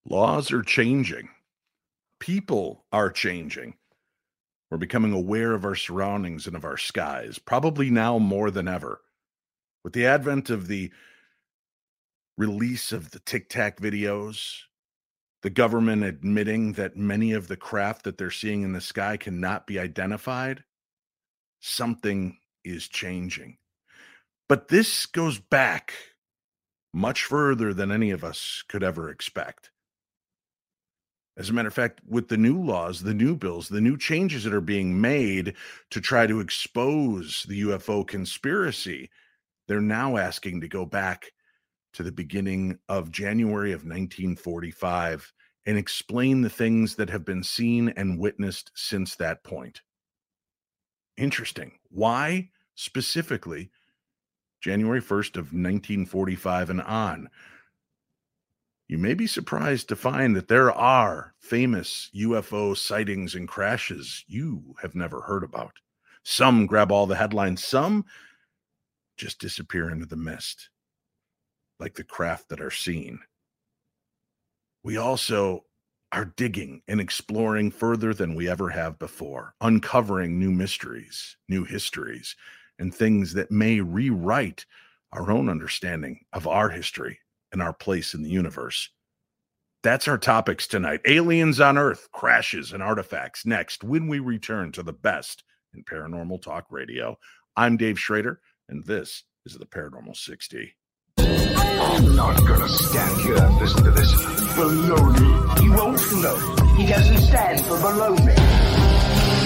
Laws are changing. People are changing. We're becoming aware of our surroundings and of our skies, probably now more than ever. With the advent of the release of the Tic Tac videos, the government admitting that many of the craft that they're seeing in the sky cannot be identified, something is changing. But this goes back much further than any of us could ever expect. As a matter of fact, with the new laws, the new bills, the new changes that are being made to try to expose the UFO conspiracy, they're now asking to go back to the beginning of January of 1945 and explain the things that have been seen and witnessed since that point. Interesting. Why specifically January 1st of 1945 and on? You may be surprised to find that there are famous UFO sightings and crashes you have never heard about. Some grab all the headlines, some just disappear into the mist, like the craft that are seen. We also are digging and exploring further than we ever have before, uncovering new mysteries, new histories, and things that may rewrite our own understanding of our history and our place in the universe. That's our topics tonight. Aliens on Earth, crashes and artifacts. Next, when we return to the best in paranormal talk radio. I'm Dave Schrader, and this is the Paranormal 60. I'm not gonna stand here and listen to this baloney. You won't know. He doesn't stand for baloney.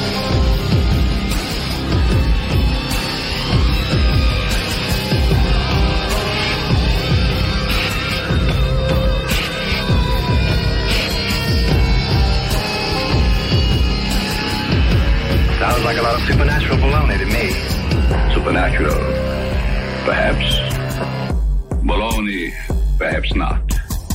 Sounds like a lot of supernatural baloney to me. Supernatural, perhaps. Baloney, perhaps not.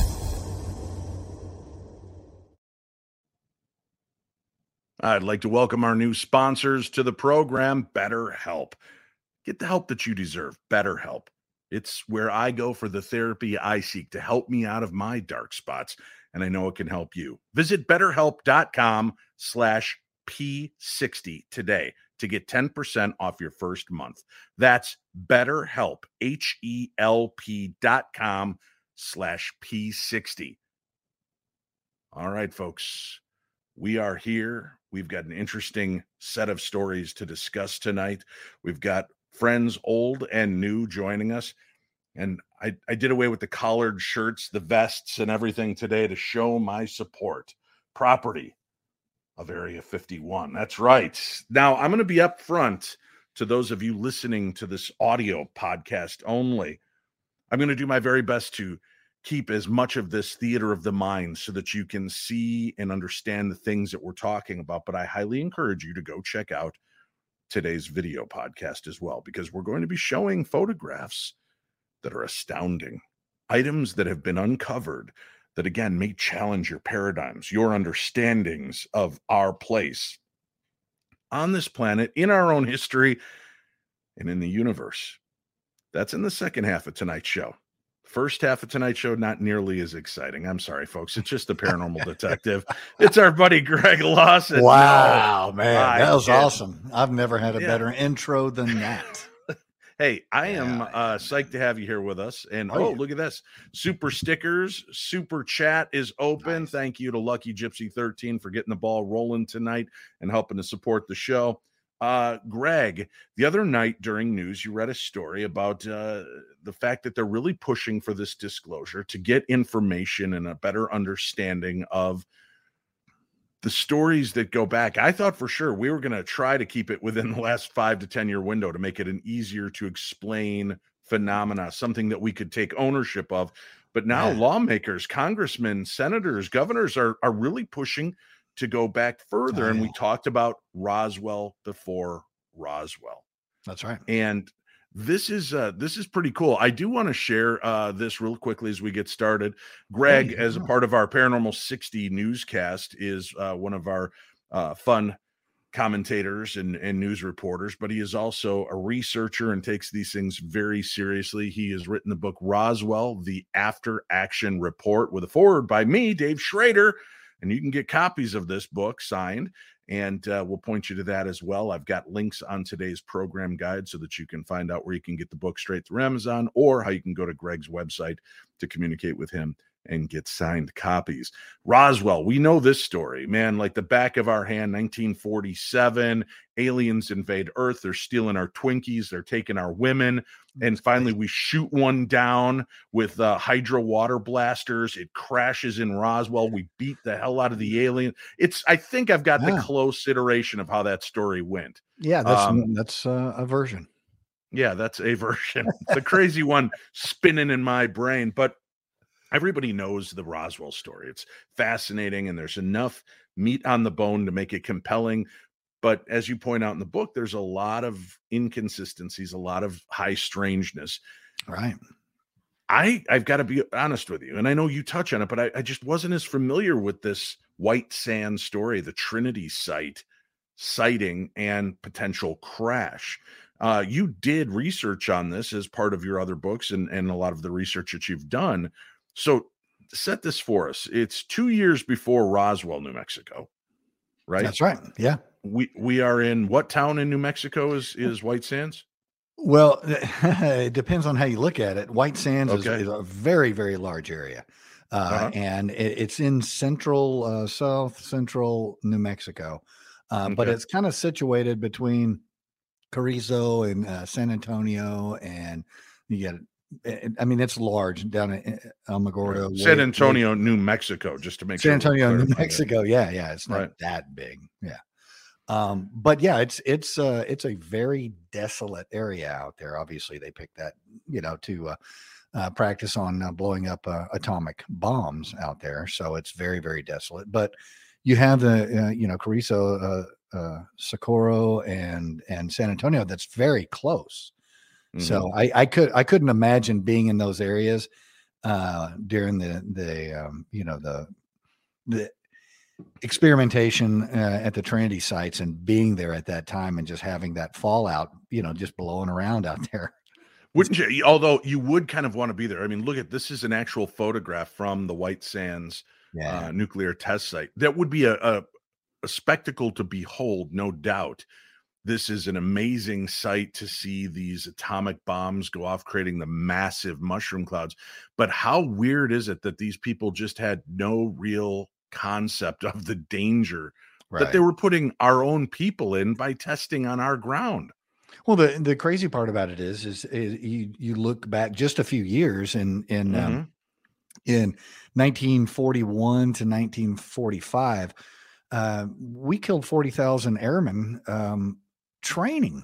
I'd like to welcome our new sponsors to the program, BetterHelp. Get the help that you deserve, BetterHelp. It's where I go for the therapy I seek to help me out of my dark spots, and I know it can help you. Visit BetterHelp.com/P60 today to get 10% off your first month. That's BetterHelp, HELP.com/P60. All right, folks, we are here. We've got an interesting set of stories to discuss tonight. We've got friends old and new joining us. And I did away with the collared shirts, the vests, and everything today to show my support. Property of Area 51. That's right. Now, I'm going to be up front to those of you listening to this audio podcast only. I'm going to do my very best to keep as much of this theater of the mind so that you can see and understand the things that we're talking about. But I highly encourage you to go check out today's video podcast as well, because we're going to be showing photographs that are astounding, items that have been uncovered that, again, may challenge your paradigms, your understandings of our place on this planet, in our own history, and in the universe. That's in the second half of tonight's show. First half of tonight's show, not nearly as exciting. I'm sorry, folks. It's just the Paranormal Detective. It's our buddy Greg Lawson. Wow, man. That was awesome. I've never had a better intro than that. Hey, I am psyched to have you here with us. And look at this. Super stickers, super chat is open. Nice. Thank you to Lucky Gypsy 13 for getting the ball rolling tonight and helping to support the show. Greg, the other night during news, you read a story about the fact that they're really pushing for this disclosure to get information and a better understanding of the stories that go back. I thought for sure we were going to try to keep it within the last 5 to 10 year window to make it an easier to explain phenomena, something that we could take ownership of. But now lawmakers, congressmen, senators, governors are really pushing to go back further. And we talked about Roswell before Roswell. That's right. And this is pretty cool. I do want to share this real quickly as we get started. Greg, as a part of our Paranormal 60 newscast, is one of our fun commentators and news reporters, but he is also a researcher and takes these things very seriously. He has written the book Roswell, The After Action Report, with a foreword by me, Dave Schrader, and you can get copies of this book signed, and we'll point you to that as well. I've got links on today's program guide so that you can find out where you can get the book straight through Amazon, or how you can go to Greg's website to communicate with him and get signed copies. Roswell, we know this story, man, like the back of our hand. 1947, aliens invade Earth. They're stealing our Twinkies. They're taking our women. And finally, we shoot one down with hydro water blasters. It crashes in Roswell. We beat the hell out of the alien. I think I've got the close iteration of how that story went. Yeah, that's a version. Yeah, that's a version. It's a crazy one spinning in my brain, but everybody knows the Roswell story. It's fascinating, and there's enough meat on the bone to make it compelling. But as you point out in the book, there's a lot of inconsistencies, a lot of high strangeness. Right. I've got to be honest with you, and I know you touch on it, but I just wasn't as familiar with this White Sands story, the Trinity sighting and potential crash. You did research on this as part of your other books and a lot of the research that you've done. So set this for us. It's 2 years before Roswell, New Mexico, right? That's right. Yeah. We are in what town in New Mexico is White Sands? Well, it depends on how you look at it. White Sands is a very, very large area. And it's in south central New Mexico. But it's kind of situated between Carrizo and San Antonio, and you get it's large down in Alamogordo. San Antonio, New Mexico, just to make sure. San Antonio, New Mexico. Yeah. It's not that big. Yeah. But yeah, it's a very desolate area out there. Obviously they picked that, to practice on blowing up atomic bombs out there. So it's very, very desolate, but you have the, Carrizo, Socorro and San Antonio. That's very close. So I couldn't imagine being in those areas during the experimentation at the Trinity sites, and being there at that time and just having that fallout, just blowing around out there. Wouldn't you? Although you would kind of want to be there. I mean, look at this is an actual photograph from the White Sands nuclear test site. That would be a spectacle to behold, no doubt. This is an amazing sight to see these atomic bombs go off, creating the massive mushroom clouds. But how weird is it that these people just had no real concept of the danger that they were putting our own people in by testing on our ground? Well, the crazy part about it is you look back just a few years in 1941 to 1945, we killed 40,000 airmen training,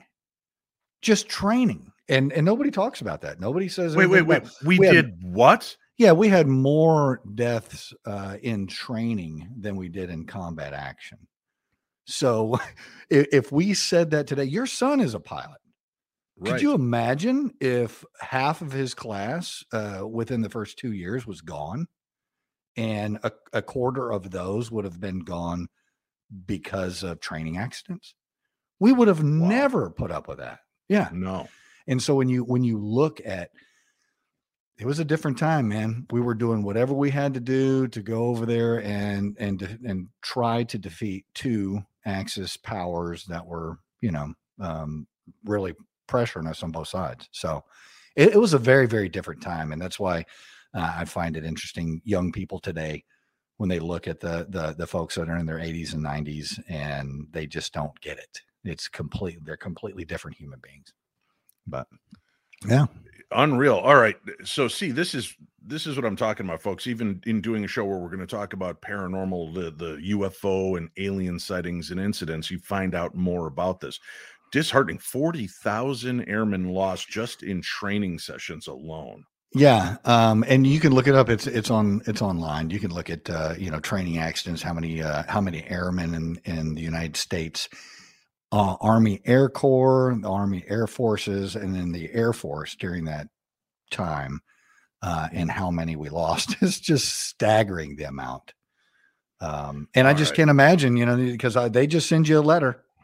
and nobody talks about that. Nobody says wait. We did what? Yeah, we had more deaths in training than we did in combat action. So if we said that today, your son is a pilot. Could you imagine if half of his class within the first 2 years was gone, and a quarter of those would have been gone because of training accidents? We would have never put up with that. Yeah. No. And so when you look at, it was a different time, man. We were doing whatever we had to do to go over there and try to defeat two Axis powers that were, really pressuring us on both sides. So it was a very, very different time. And that's why I find it interesting, young people today, when they look at the folks that are in their 80s and 90s, and they just don't get it. They're completely different human beings. But yeah. Unreal. All right. So see, this is what I'm talking about, folks. Even in doing a show where we're going to talk about paranormal, the UFO and alien sightings and incidents, you find out more about this. Disheartening. 40,000 airmen lost just in training sessions alone. Yeah. And you can look it up. It's online. You can look at, training accidents, how many airmen in the United States, Army Air Corps, the Army Air Forces, and then the Air Force during that time, and how many we lost. It's just staggering, the amount. I just can't imagine, because they just send you a letter.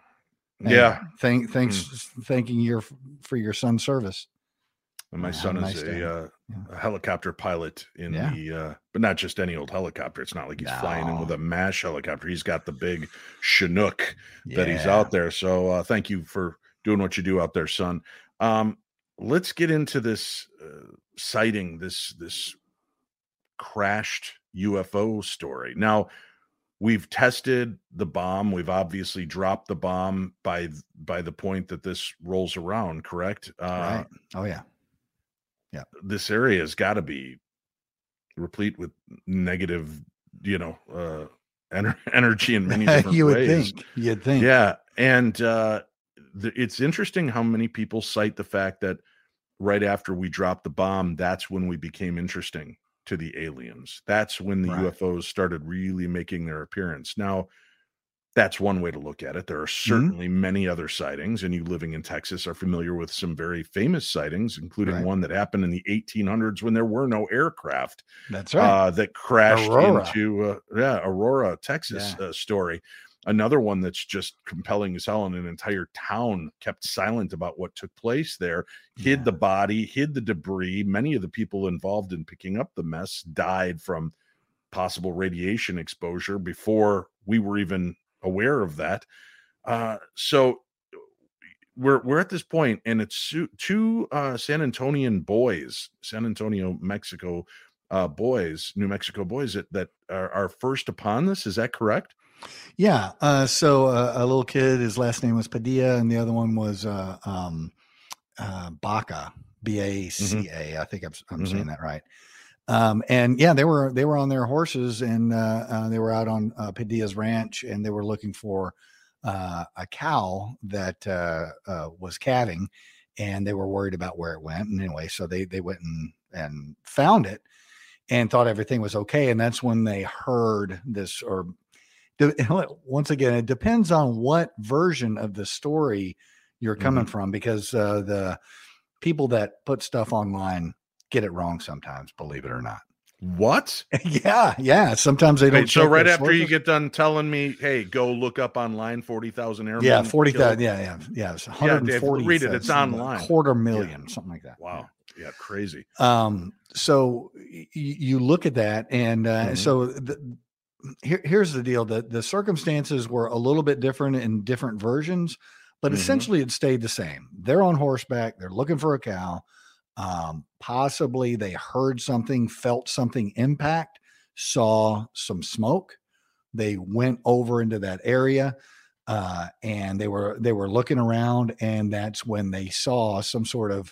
Yeah. Thanking you for your son's service. And my son is a helicopter pilot in the, but not just any old helicopter. It's not like he's flying in with a MASH helicopter. He's got the big Chinook that he's out there. So thank you for doing what you do out there, son. Let's get into this sighting, this crashed UFO story. Now, we've tested the bomb. We've obviously dropped the bomb by the point that this rolls around, correct? Right. Oh, yeah. Yeah. This area has got to be replete with negative, energy in many different ways. You'd think. Yeah. And it's interesting how many people cite the fact that right after we dropped the bomb, that's when we became interesting to the aliens. That's when the UFOs started really making their appearance. Now, that's one way to look at it. There are certainly many other sightings, and you living in Texas are familiar with some very famous sightings, including one that happened in the 1800s when there were no aircraft. That's right. That crashed into Aurora, Texas story. Another one that's just compelling as hell, and an entire town kept silent about what took place there, hid the body, hid the debris. Many of the people involved in picking up the mess died from possible radiation exposure before we were even aware of that. So we're at this point, and it's two San Antonio, Mexico boys, New Mexico boys that are first upon this. Is that correct? Yeah. So a little kid, his last name was Padilla, and the other one was Baca, Baca. I think I'm saying that right. And yeah, they were on their horses, and they were out on Padilla's ranch, and they were looking for a cow that was calving, and they were worried about where it went. And anyway, so they went and found it and thought everything was okay. And that's when they heard this, or once again, it depends on what version of the story you're coming from, because the people that put stuff online get it wrong sometimes, believe it or not. What? Yeah. Sometimes they don't. So right after you get done telling me, hey, go look up online 40,000 airmen. Yeah, 40,000. Yeah. It's 140. Read it. It's online. 250,000, something like that. Wow. Yeah, crazy. So you look at that, and so here's the deal: the circumstances were a little bit different in different versions, but essentially it stayed the same. They're on horseback. They're looking for a cow. Possibly they heard something, felt something impact, saw some smoke. They went over into that area, and they were looking around, and that's when they saw some sort of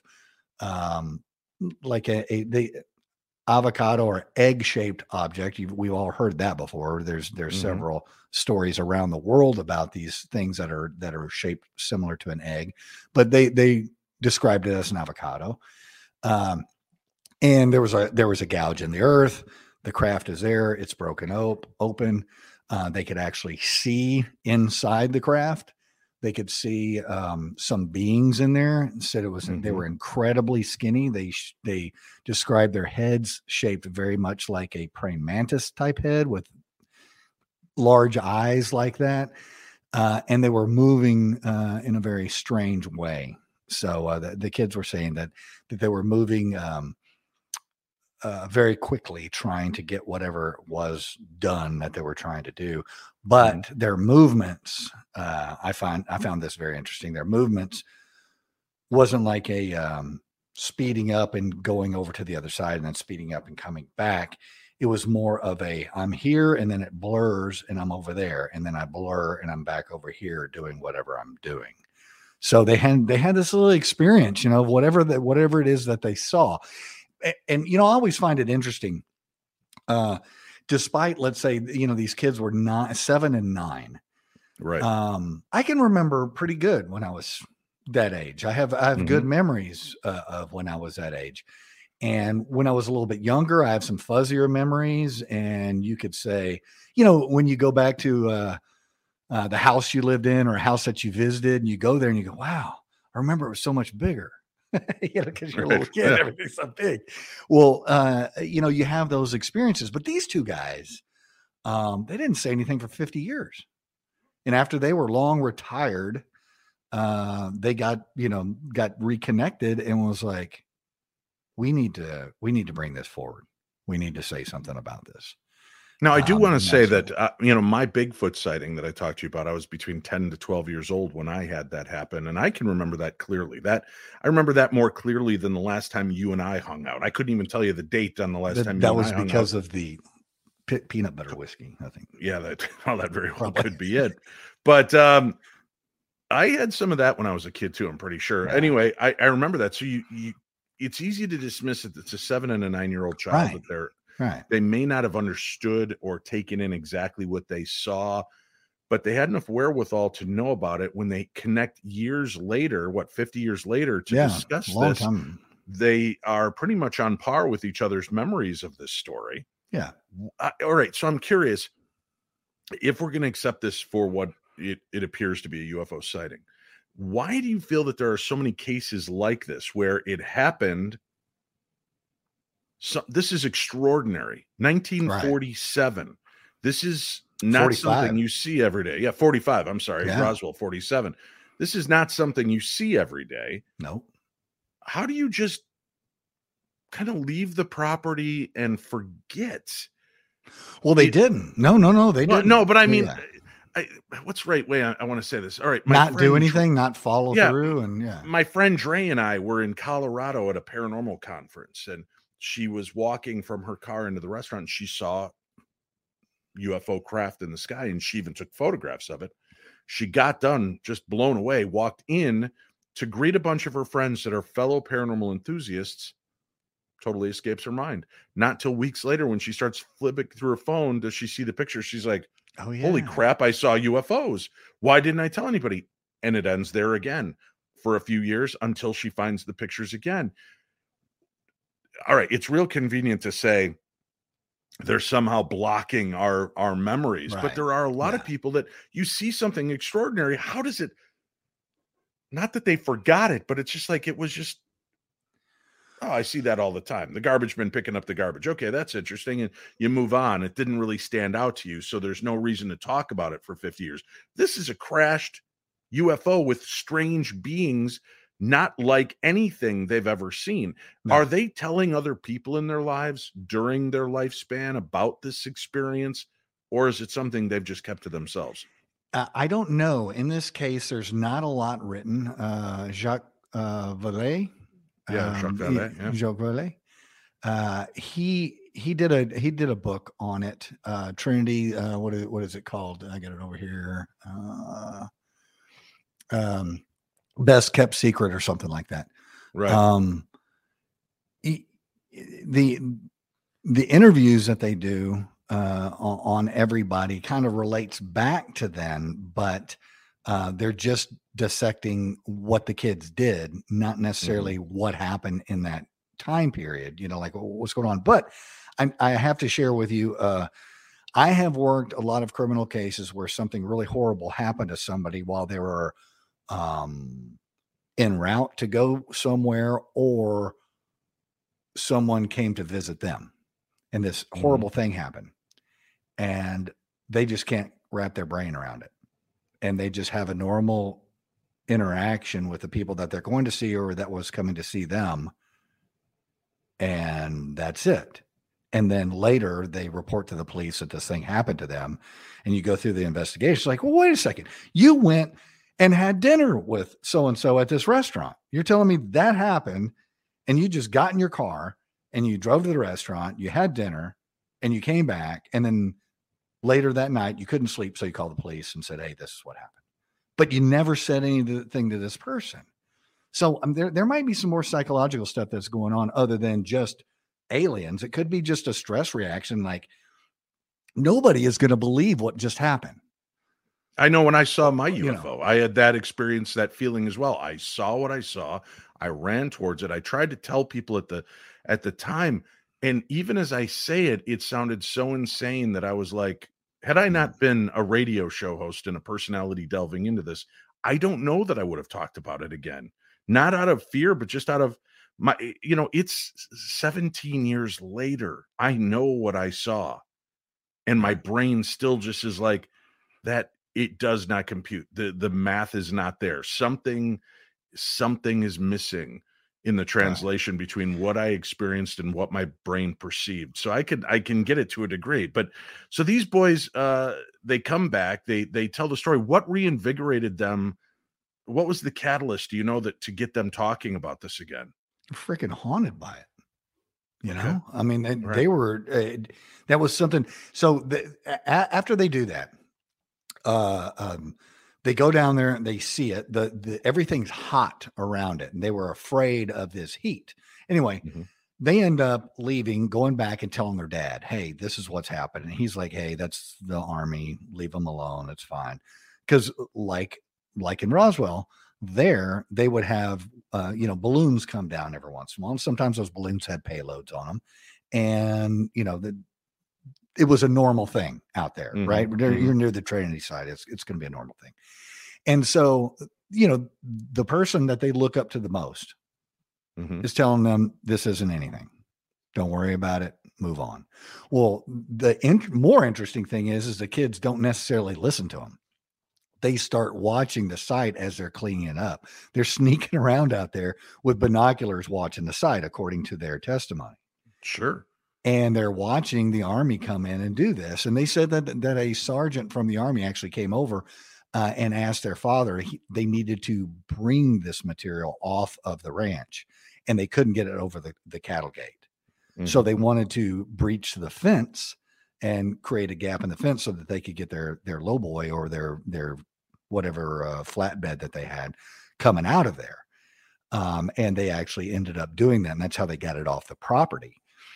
like the avocado or egg-shaped object. We've all heard that before. There's several stories around the world about these things that are shaped similar to an egg, but they described it as an avocado. And there was a gouge in the earth. The craft is there. It's broken open. They could actually see inside the craft. They could see some beings in there. Said it was they were incredibly skinny. They described their heads shaped very much like a praying mantis type head with large eyes like that, and they were moving in a very strange way. So the kids were saying that they were moving very quickly, trying to get whatever was done that they were trying to do. But their movements, I found this very interesting. Their movements wasn't like a speeding up and going over to the other side and then speeding up and coming back. It was more of a, I'm here, and then it blurs and I'm over there, and then I blur and I'm back over here doing whatever I'm doing. So they had this little experience, whatever it is that they saw. And, I always find it interesting, despite, let's say, these kids were 7 and 9. Right. I can remember pretty good when I was that age. I have good memories of when I was that age. And when I was a little bit younger, I have some fuzzier memories. And you could say, when you go back to the house you lived in or a house that you visited, and you go there and you go, wow, I remember it was so much bigger. Because you're a little kid, everything's so big. Well, you have those experiences, but these two guys, they didn't say anything for 50 years. And after they were long retired, they got reconnected and was like, we need to bring this forward. We need to say something about this. Now, I do want to say that's that, my Bigfoot sighting that I talked to you about, I was between 10 to 12 years old when I had that happen. And I can remember that clearly. I remember that more clearly than the last time you and I hung out. I couldn't even tell you the date on the last time that was because of the peanut butter whiskey, I think. Yeah, that very well could be it. But I had some of that when I was a kid too, I'm pretty sure. Yeah. Anyway, I remember that. So you it's easy to dismiss it. It's a 7 and a 9-year-old child that they may not have understood or taken in exactly what they saw, but they had enough wherewithal to know about it. When they connect years later, 50 years later, to discuss this, they are pretty much on par with each other's memories of this story. Yeah. All right. So I'm curious, if we're going to accept this for what it appears to be a UFO sighting, why do you feel that there are so many cases like this where it happened? So this is extraordinary. 1947. Right. This is not 45. Something you see every day. Yeah, 45. I'm sorry. Yeah. Roswell, 47. This is not something you see every day. No. How do you just kind of leave the property and forget? Well, they didn't. No, they didn't. No, but I mean, what's the right way I want to say this? All right. Not do anything, not follow through. And my friend Dre and I were in Colorado at a paranormal conference, and she was walking from her car into the restaurant. And she saw UFO craft in the sky, and she even took photographs of it. She got done, just blown away, walked in to greet a bunch of her friends that are fellow paranormal enthusiasts. Totally escapes her mind. Not till weeks later, when she starts flipping through her phone, does she see the picture. She's like, oh, yeah. Holy crap, I saw UFOs. Why didn't I tell anybody? And it ends there again for a few years until she finds the pictures again. All right, it's real convenient to say they're somehow blocking our memories, right. But there are a lot of people that you see something extraordinary. How does it, not that they forgot it, but it's just like, it was just, oh, I see that all the time. The garbage bin picking up the garbage. Okay, that's interesting. And you move on. It didn't really stand out to you, so there's no reason to talk about it for 50 years. This is a crashed UFO with strange beings, not like anything they've ever seen. No. Are they telling other people in their lives during their lifespan about this experience, or is it something they've just kept to themselves? I don't know. In this case, there's not a lot written. Jacques Vallée. Jacques Vallée. Yeah. Jacques Vallée. He did a book on it. Trinity. What is it called? I got it over here. Best Kept Secret or something like that. Right. The interviews that they do on everybody kind of relates back to then, but they're just dissecting what the kids did, not necessarily what happened in that time period, like what's going on. But I have to share with you, I have worked a lot of criminal cases where something really horrible happened to somebody while they were en route to go somewhere, or someone came to visit them and this horrible thing happened, and they just can't wrap their brain around it. And they just have a normal interaction with the people that they're going to see or that was coming to see them. And that's it. And then later they report to the police that this thing happened to them. And you go through the investigation. It's like, well, wait a second. You went and had dinner with so-and-so at this restaurant. You're telling me that happened, and you just got in your car and you drove to the restaurant, you had dinner, and you came back. And then later that night, you couldn't sleep. So you called the police and said, hey, this is what happened. But you never said anything to this person. So there might be some more psychological stuff that's going on other than just aliens. It could be just a stress reaction. Like, nobody is going to believe what just happened. I know when I saw my UFO, I had that experience, that feeling as well. I saw what I saw. I ran towards it. I tried to tell people at the time. And even as I say it, it sounded so insane that I was like, had I not been a radio show host and a personality delving into this, I don't know that I would have talked about it again. Not out of fear, but just out of my, it's 17 years later. I know what I saw. And my brain still just is like, that it does not compute. The math is not there. Something is missing in the translation between what I experienced and what my brain perceived. So I can get it to a degree. But so these boys, they come back, they tell the story. What reinvigorated them? What was the catalyst, do you know, that to get them talking about this again? Freaking haunted by it. You know, Okay. I mean, they were, that was something. So after they do that, they go down there and they see it. Everything's hot around it, and they were afraid of this heat. Anyway, they end up leaving, going back and telling their dad, "Hey, this is what's happening." And he's like, "Hey, that's the army. Leave them alone. It's fine." Because like in Roswell, they would have balloons come down every once in a while. And sometimes those balloons had payloads on them, and it was a normal thing out there, right? You're near the Trinity site. It's going to be a normal thing. And so, the person that they look up to the most is telling them this isn't anything. Don't worry about it. Move on. Well, the more interesting thing is the kids don't necessarily listen to them. They start watching the site as they're cleaning it up. They're sneaking around out there with binoculars watching the site, according to their testimony. Sure. And they're watching the army come in and do this. And they said that a sergeant from the army actually came over and asked their father, they needed to bring this material off of the ranch, and they couldn't get it over the cattle gate. So they wanted to breach the fence and create a gap in the fence so that they could get their lowboy or their whatever flatbed that they had coming out of there. And they actually ended up doing that. And that's how they got it off the property.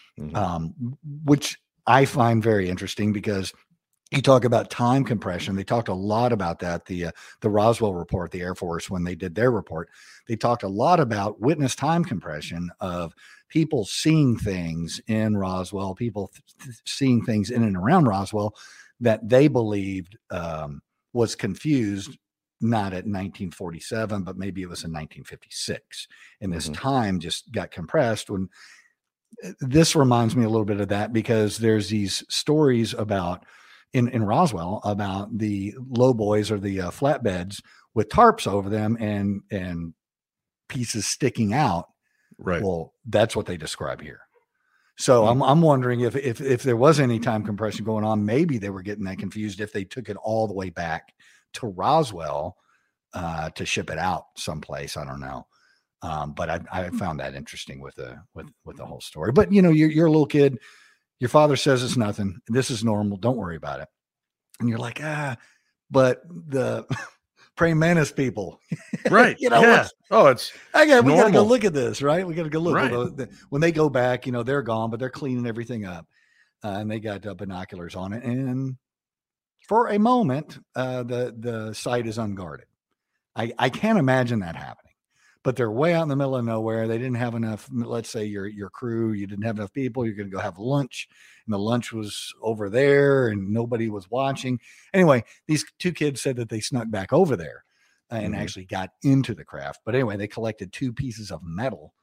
Which I find very interesting, because you talk about time compression. They talked a lot about that. The Roswell report, the Air Force, when they did their report, they talked a lot about witness time compression of people seeing things in Roswell, people seeing things in and around Roswell that they believed was confused, not at 1947, but maybe it was in 1956. And this time just got compressed. When this reminds me a little bit of that, because there's these stories about in Roswell about the lowboys or the flatbeds with tarps over them and pieces sticking out. Right. Well, that's what they describe here. So I'm wondering if there was any time compression going on, maybe they were getting that confused if they took it all the way back to Roswell to ship it out someplace. I don't know. But I found that interesting with the whole story. But you're a little kid. Your father says it's nothing. This is normal. Don't worry about it. And you're like, but the praying mantis people, right? Yeah. It's we got to go look at this, right? We got to go look. Right. When they go back, they're gone, but they're cleaning everything up, and they got binoculars on it. And for a moment, the site is unguarded. I can't imagine that happening. But they're way out in the middle of nowhere. They didn't have enough. Let's say your crew, you didn't have enough people. You're going to go have lunch, and the lunch was over there, and nobody was watching. Anyway, these two kids said that they snuck back over there and actually got into the craft. But anyway, they collected 2 pieces of metal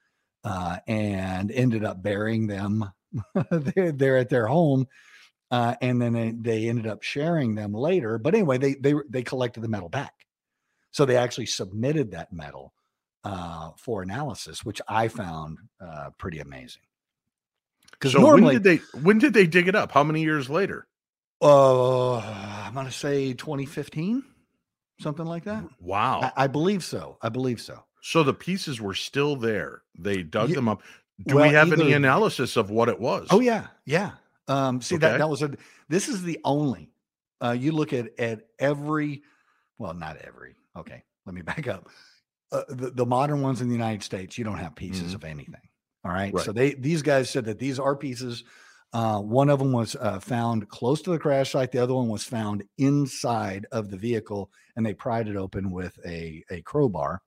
and ended up burying them there at their home. And then they ended up sharing them later. But anyway, they collected the metal back. So they actually submitted that metal for analysis, which I found pretty amazing. Because so normally, when did they dig it up? How many years later? I'm going to say 2015, something like that. Wow, I believe so. So the pieces were still there. They dug them up. Do we have any analysis of what it was? Oh yeah. That was this is the only. You look at every. Well, not every. Okay, let me back up. The modern ones in the United States, you don't have pieces of anything. All right. So these guys said that these are pieces. One of them was found close to the crash site. The other one was found inside of the vehicle, and they pried it open with a crowbar.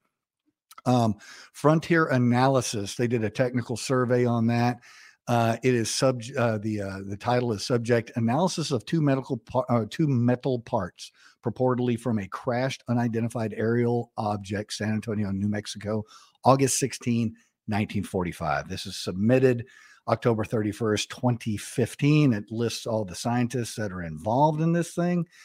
Frontier Analysis, they did a technical survey on that. It is the title is Subject Analysis of two metal parts purportedly from a crashed unidentified aerial object, San Antonio, New Mexico, August 16, 1945. This is submitted October 31st, 2015. It lists all the scientists that are involved in this thing.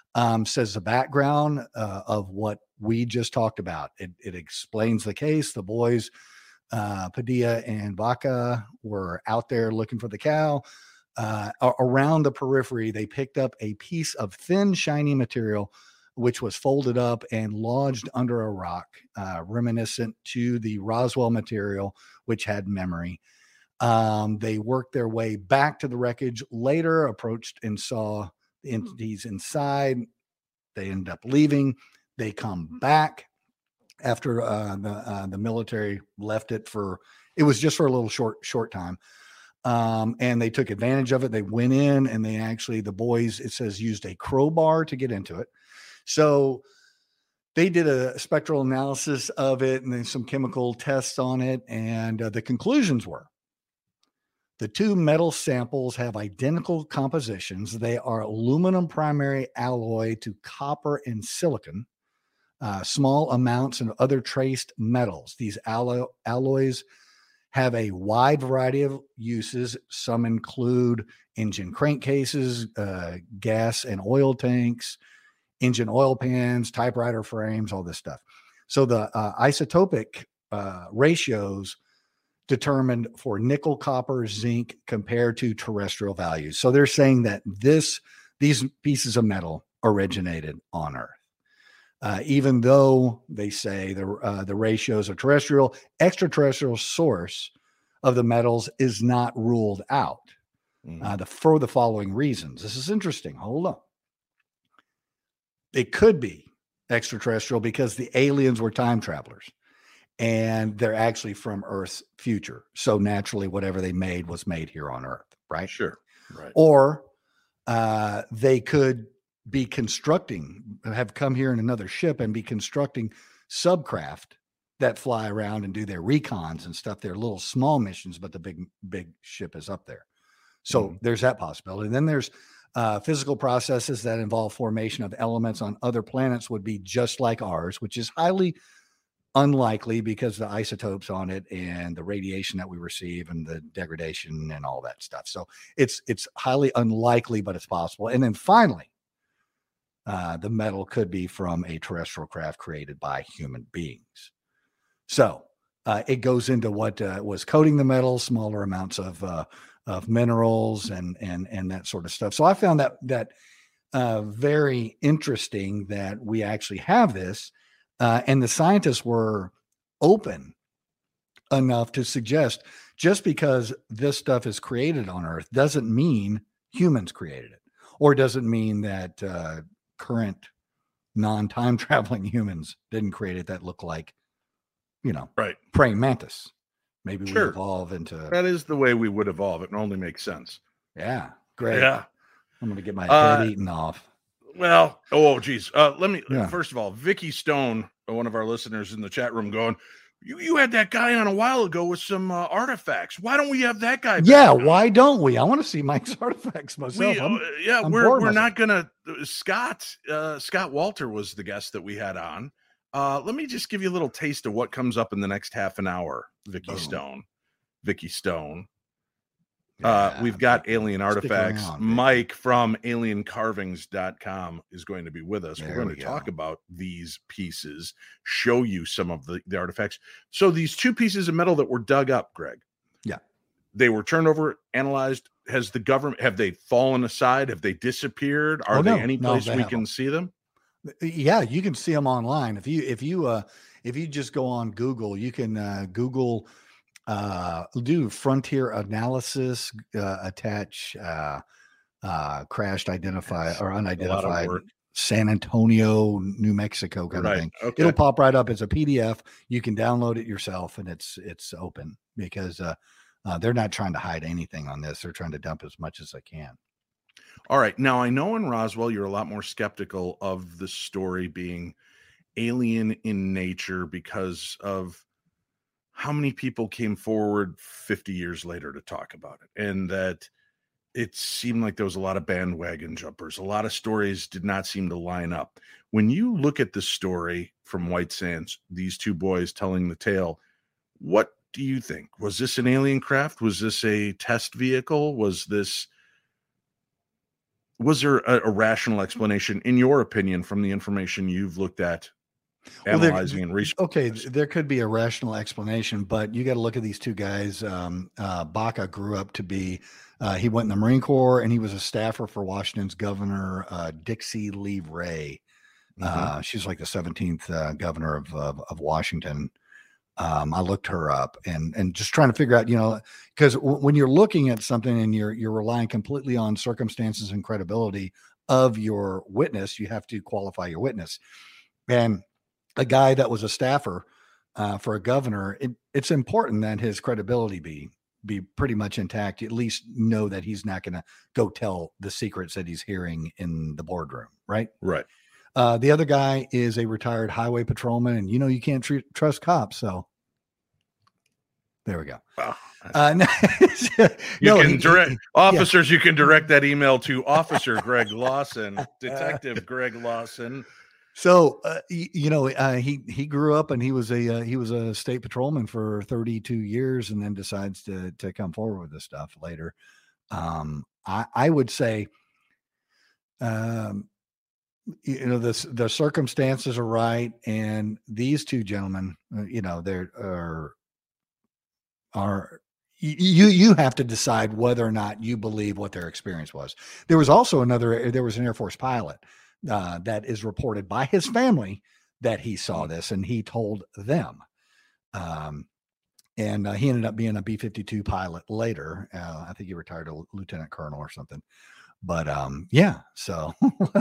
says the background of what we just talked about. It explains the case. The boys, Padilla and Vaca, were out there looking for the cow. Around the periphery, they picked up a piece of thin, shiny material, which was folded up and lodged under a rock, reminiscent to the Roswell material, which had memory. They worked their way back to the wreckage later, approached and saw the entities inside. They end up leaving. They come back after the military left it for, it was just for a little short time. And they took advantage of it. They went in and they actually, the boys, it says, used a crowbar to get into it. So they did a spectral analysis of it and then some chemical tests on it. And the conclusions were the two metal samples have identical compositions. They are aluminum primary alloy to copper and silicon, small amounts of other traced metals. These alloys have a wide variety of uses. Some include engine crankcases, gas and oil tanks, engine oil pans, typewriter frames, all this stuff. So the isotopic ratios determined for nickel, copper, zinc compared to terrestrial values. So they're saying that these pieces of metal originated on Earth. Even though they say the ratios are terrestrial, extraterrestrial source of the metals is not ruled out for the following reasons. This is interesting. Hold on. It could be extraterrestrial because the aliens were time travelers and they're actually from Earth's future. So naturally, whatever they made was made here on Earth, right? Sure. Right. Or they could be have come here in another ship and be constructing subcraft that fly around and do their recons and stuff. They're little small missions, but the big ship is up there. So there's that possibility. And then there's physical processes that involve formation of elements on other planets would be just like ours, which is highly unlikely because the isotopes on it and the radiation that we receive and the degradation and all that stuff. So it's highly unlikely, but it's possible. And then finally, the metal could be from a terrestrial craft created by human beings. So it goes into what was coating the metal, smaller amounts of minerals and that sort of stuff. So I found that very interesting that we actually have this, and the scientists were open enough to suggest just because this stuff is created on Earth doesn't mean humans created it, or doesn't mean that current non-time traveling humans didn't create it that look like, right, praying mantis. Maybe Sure. we evolve into That is the way we would evolve. It only makes sense. Yeah, great. Yeah. I'm gonna get my head eaten off. Well, geez. Let me first of all, Vicky Stone, one of our listeners in the chat room, going, you had that guy on a while ago with some artifacts. Why don't we have that guy back Yeah, now? why don't we? I want to see Mike's artifacts myself. We're not gonna. Scott Walter was the guest that we had on. Let me just give you a little taste of what comes up in the next half an hour. Vicky Stone. We've got alien artifacts. around, Mike from aliencarvings.com is going to be with us. We're going to talk about these pieces, show you some of the artifacts. So these two pieces of metal that were dug up, Greg. Yeah. They were turned over, analyzed. Have they fallen aside? Have they disappeared? Are they any place we can see them? Yeah, you can see them online. If you just go on Google, you can Google do frontier analysis, attach crashed unidentified San Antonio, New Mexico kind of thing. Okay. It'll pop right up as a PDF. You can download it yourself, and it's open because they're not trying to hide anything on this. They're trying to dump as much as they can. All right. Now, I know in Roswell, you're a lot more skeptical of the story being alien in nature because of how many people came forward 50 years later to talk about it. And that it seemed like there was a lot of bandwagon jumpers. A lot of stories did not seem to line up. When you look at the story from White Sands, these two boys telling the tale, what do you think? Was this an alien craft? Was this a test vehicle? Was this Was there a rational explanation, in your opinion, from the information you've looked at, analyzing and researching? Okay, there could be a rational explanation, but you got to look at these two guys. Baca grew up to be, he went in the Marine Corps, and he was a staffer for Washington's governor, Dixie Lee Ray. She's like the 17th governor of Washington. I looked her up and just trying to figure out, because when you're looking at something and you're relying completely on circumstances and credibility of your witness, you have to qualify your witness. And a guy that was a staffer for a governor, it's important that his credibility be pretty much intact. You at least know that he's not going to go tell the secrets that he's hearing in the boardroom, right? Right. The other guy is a retired highway patrolman, and you can't trust cops. So there we go. Wow. Officers. You can direct that email to Officer Greg Lawson, Detective Greg Lawson. So he grew up and he was a state patrolman for 32 years, and then decides to come forward with this stuff later. I would say, the circumstances are right, and these two gentlemen, you have to decide whether or not you believe what their experience was. There was also an Air Force pilot that is reported by his family that he saw this, and he told them. And he ended up being a B-52 pilot later. I think he retired to lieutenant colonel or something. But so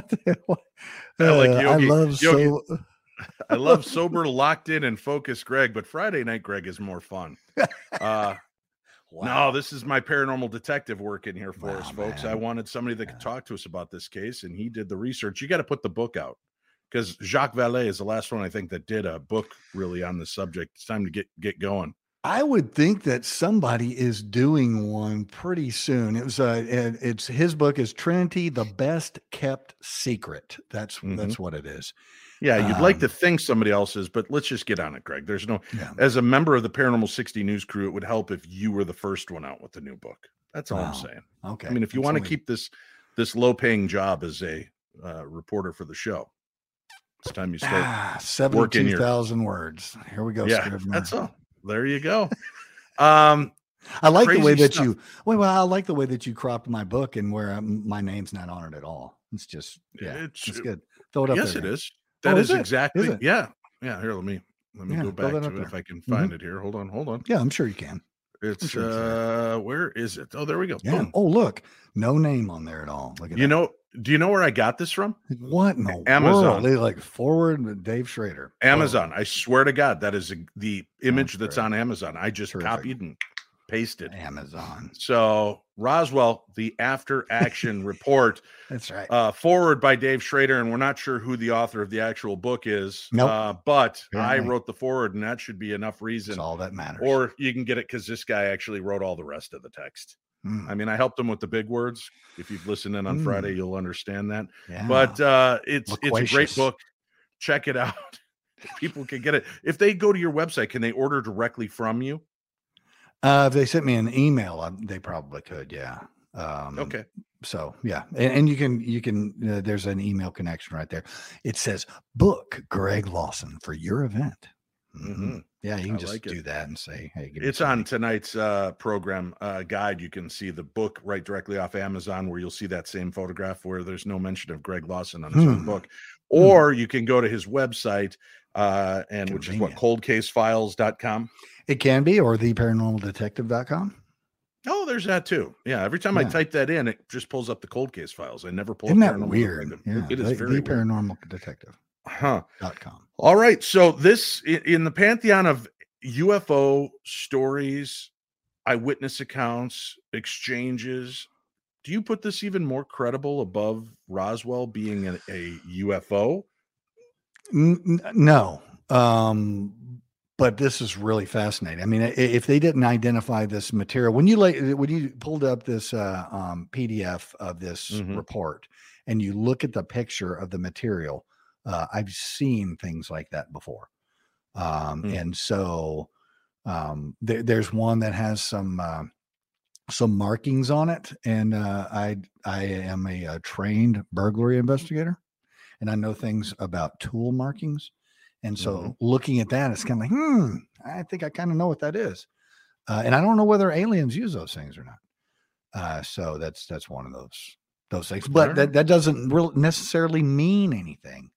I love sober, locked in, and focused Greg, but Friday night Greg is more fun. Wow. No, this is my paranormal detective work in here for us, folks. Man. I wanted somebody that could talk to us about this case, and he did the research. You got to put the book out, because Jacques Vallée is the last one I think that did a book really on the subject. It's time to get going. I would think that somebody is doing one pretty soon. It's his book is Trinity, the Best Kept Secret. That's what it is. Yeah, you'd like to think somebody else is, but let's just get on it, Greg. There's as a member of the Paranormal 60 News crew, it would help if you were the first one out with the new book. That's all I'm saying. Okay. I mean, if you want to keep this low-paying job as a reporter for the show, it's time you start 72,000 words. Here we go. Yeah, Scrivener. That's all. There you go. I like the way that I like the way that you cropped my book and where my name's not on it at all. It's just, it's good. Throw it up. Yes, there, it is. That is exactly. Is it? Yeah. Here, let me go back to it if I can find it here. Hold on. Yeah, I'm sure you can. It's where is it? Oh, there we go. Yeah. Boom. Oh, look, no name on there at all. Look at that. Do you know where I got this from? What in the Amazon? World? They like forward with Dave Schrader. Amazon. I swear to God, that is the image that's on Amazon. I just copied and pasted. Amazon. So Roswell, the after action report. That's right. Forward by Dave Schrader, and we're not sure who the author of the actual book is. Nope. But I wrote the forward, and that should be enough reason. That's all that matters. Or you can get it because this guy actually wrote all the rest of the text. I mean, I helped him with the big words. If you've listened in on Friday, you'll understand that. Yeah. But it's a great book. Check it out. People can get it. If they go to your website, can they order directly from you? If they sent me an email, they probably could. Yeah. Okay. So yeah, and you can. There's an email connection right there. It says book Greg Lawson for your event. Mm-hmm. Yeah, you can just do that and say, hey, it's on tonight's program guide. You can see the book right directly off Amazon, where you'll see that same photograph where there's no mention of Greg Lawson on his own book. Or you can go to his website, which is what, coldcasefiles.com. It can be, or theparanormaldetective.com. Oh, there's that too. Yeah, every time I type that in, it just pulls up the Cold Case Files. I never pull. Isn't that weird? Yeah, it is very paranormal detective. .com. All right. So this in the pantheon of UFO stories, eyewitness accounts, exchanges, do you put this even more credible above Roswell being a UFO? No. But this is really fascinating. I mean, if they didn't identify this material, when you pulled up this PDF of this report and you look at the picture of the material, I've seen things like that before. And so there's one that has some some markings on it, and I am a trained burglary investigator, and I know things about tool markings, and so looking at that, it's kind of like, I think I kind of know what that is, and I don't know whether aliens use those things or not. So that's one of those things, but that doesn't really necessarily mean anything.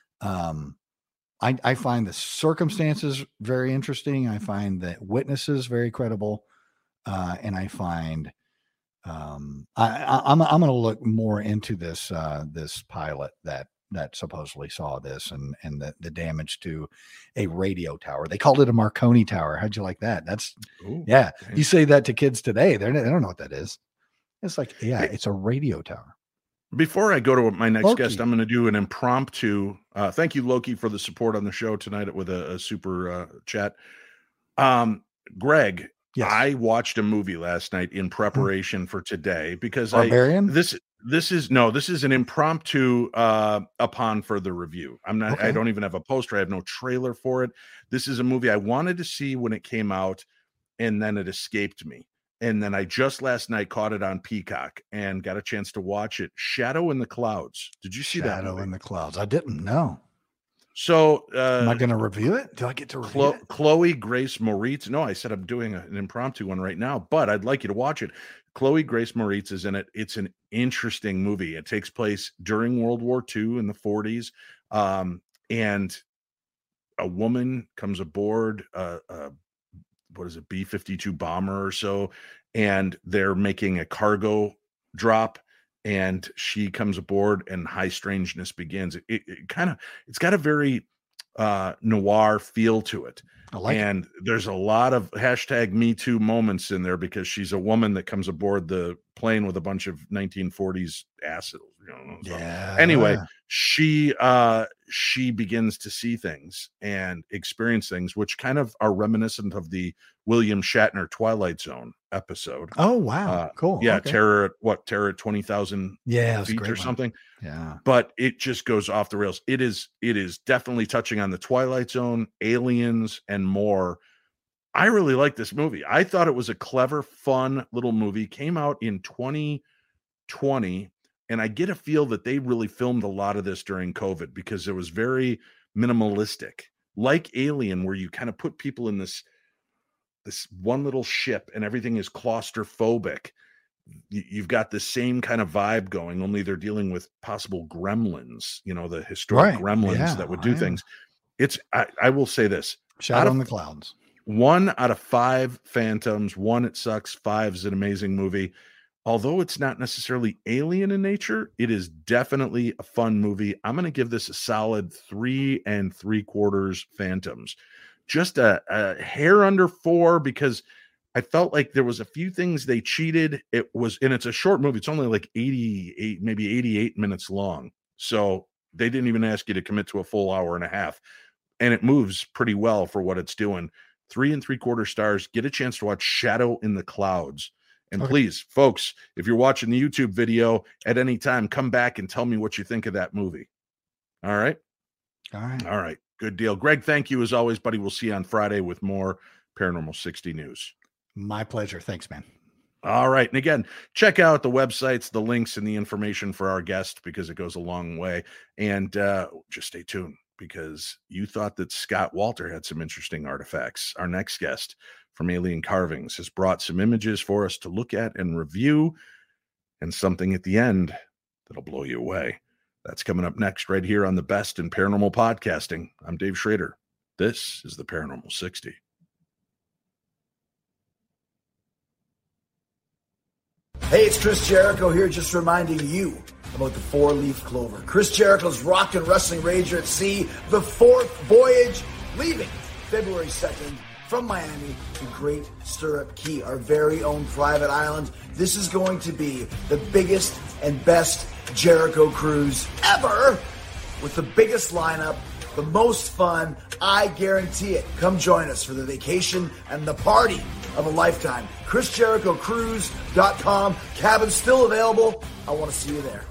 I find the circumstances very interesting. I find the witnesses very credible. And I find I'm going to look more into this this pilot that supposedly saw this and the damage to a radio tower. They called it a Marconi tower. How'd you like that? Yeah. Okay. You say that to kids today, they don't know what that is. It's like, it's a radio tower. Before I go to my next guest, I'm going to do an impromptu. Thank you, Loki, for the support on the show tonight with a super chat. Greg. Yes. I watched a movie last night in preparation for today because Barbarian? This is an impromptu upon further review. I don't even have a poster. I have no trailer for it. This is a movie I wanted to see when it came out, and then it escaped me. And then I just last night caught it on Peacock and got a chance to watch it. Shadow in the Clouds. Did you see that movie? Shadow in the Clouds. I didn't know. So am I going to review it? Do I get to review it? Chloe Grace Moretz. No, I said I'm doing an impromptu one right now, but I'd like you to watch it. Chloe Grace Moretz is in it. It's an interesting movie. It takes place during World War II in the 40s. And a woman comes aboard B-52 bomber or so, and they're making a cargo drop. And she comes aboard and high strangeness begins. It's got a very noir feel to it. And there's a lot of #MeToo moments in there because she's a woman that comes aboard the plane with a bunch of 1940s acid. Anyway, she begins to see things and experience things which kind of are reminiscent of the William Shatner Twilight Zone episode. Oh wow, cool. Yeah, okay. Terror at 20,000 feet or something. Yeah, but it just goes off the rails. It is definitely touching on the Twilight Zone, aliens, and more. I really like this movie. I thought it was a clever, fun little movie. Came out in 2020. And I get a feel that they really filmed a lot of this during COVID because it was very minimalistic, like Alien, where you kind of put people in this one little ship and everything is claustrophobic. You've got the same kind of vibe going, only they're dealing with possible gremlins, the historic gremlins that would do things. I will say this. Shadow in the Clouds. 1 out of 5 Phantoms. 1, it sucks. 5 is an amazing movie. Although it's not necessarily alien in nature, it is definitely a fun movie. I'm going to give this a solid 3 3/4 Phantoms. Just a hair under 4 because I felt like there was a few things they cheated. It's a short movie. It's only like 88, maybe 88 minutes long. So they didn't even ask you to commit to a full hour and a half. And it moves pretty well for what it's doing. 3 3/4 stars. Get a chance to watch Shadow in the Clouds. And please, folks, if you're watching the YouTube video at any time, come back and tell me what you think of that movie. All right? All right. Good deal. Greg, thank you as always, buddy. We'll see you on Friday with more Paranormal 60 news. My pleasure. Thanks, man. All right. And again, check out the websites, the links, and the information for our guest because it goes a long way. And just stay tuned because you thought that Scott Walter had some interesting artifacts. Our next guest from Alien Carvings has brought some images for us to look at and review, and something at the end that'll blow you away. That's coming up next right here on the Best in Paranormal Podcasting. I'm Dave Schrader. This is the Paranormal 60. Hey, it's Chris Jericho here, just reminding you about the 4-leaf clover. Chris Jericho's rock and wrestling Rager at Sea, the 4th voyage, leaving February 2nd from Miami to Great Stirrup Key, our very own private island. This is going to be the biggest and best Jericho cruise ever, with the biggest lineup, the most fun. I guarantee it. Come join us for the vacation and the party of a lifetime. ChrisJerichoCruise.com. Cabin's still available. I want to see you there.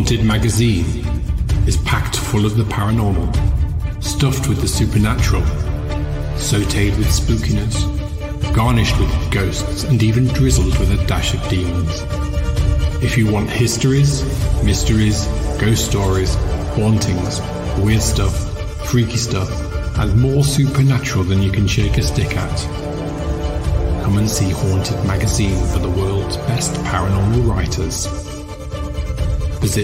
Haunted Magazine is packed full of the paranormal, stuffed with the supernatural, sautéed with spookiness, garnished with ghosts, and even drizzled with a dash of demons. If you want histories, mysteries, ghost stories, hauntings, weird stuff, freaky stuff, and more supernatural than you can shake a stick at, come and see Haunted Magazine for the world's best paranormal writers. Visit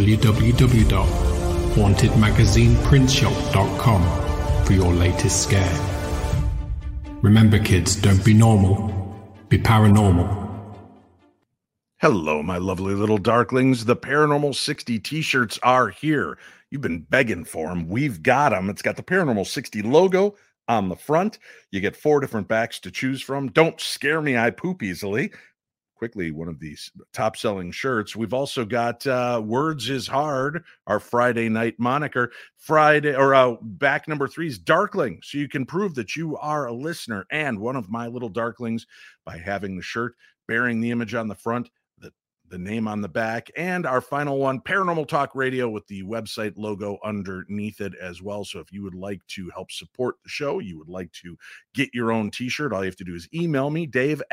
www.hauntedmagazineprintshop.com for your latest scare. Remember, kids, don't be normal, be paranormal. Hello, my lovely little darklings. The Paranormal 60 t-shirts are here. You've been begging for them. We've got them. It's got the Paranormal 60 logo on the front. You get 4 different backs to choose from. Don't scare me, I poop easily. Quickly, one of these top-selling shirts. We've also got Words is Hard, our Friday night moniker. Back number 3 is Darkling, so you can prove that you are a listener and one of my little darklings by having the shirt bearing the image on the front, the name on the back, and our final one, Paranormal Talk Radio, with the website logo underneath it as well. So if you would like to help support the show, you would like to get your own t-shirt, all you have to do is email me,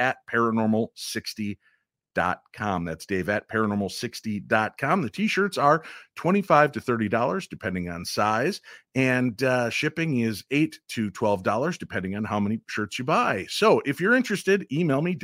Dave@paranormal60.com. That's Dave@paranormal60.com. The t-shirts are $25 to $30 depending on size, and shipping is $8 to $12 depending on how many shirts you buy. So if you're interested, email me,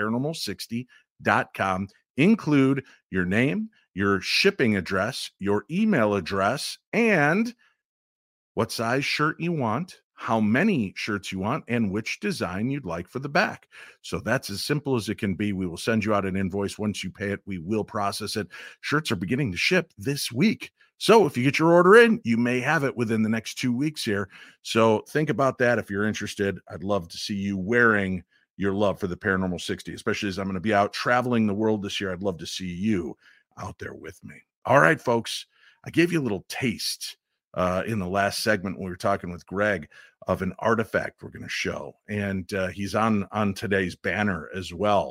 Dave@paranormal60.com. Include your name, your shipping address, your email address, and what size shirt you want, how many shirts you want, and which design you'd like for the back. So that's as simple as it can be. We will send you out an invoice. Once you pay it, we will process it. Shirts are beginning to ship this week. So if you get your order in, you may have it within the next 2 weeks here. So think about that if you're interested. I'd love to see you wearing your love for the Paranormal 60, especially as I'm going to be out traveling the world this year. I'd love to see you out there with me. All right, folks, I gave you a little taste in the last segment when we were talking with Greg of an artifact we're going to show. And he's on today's banner as well.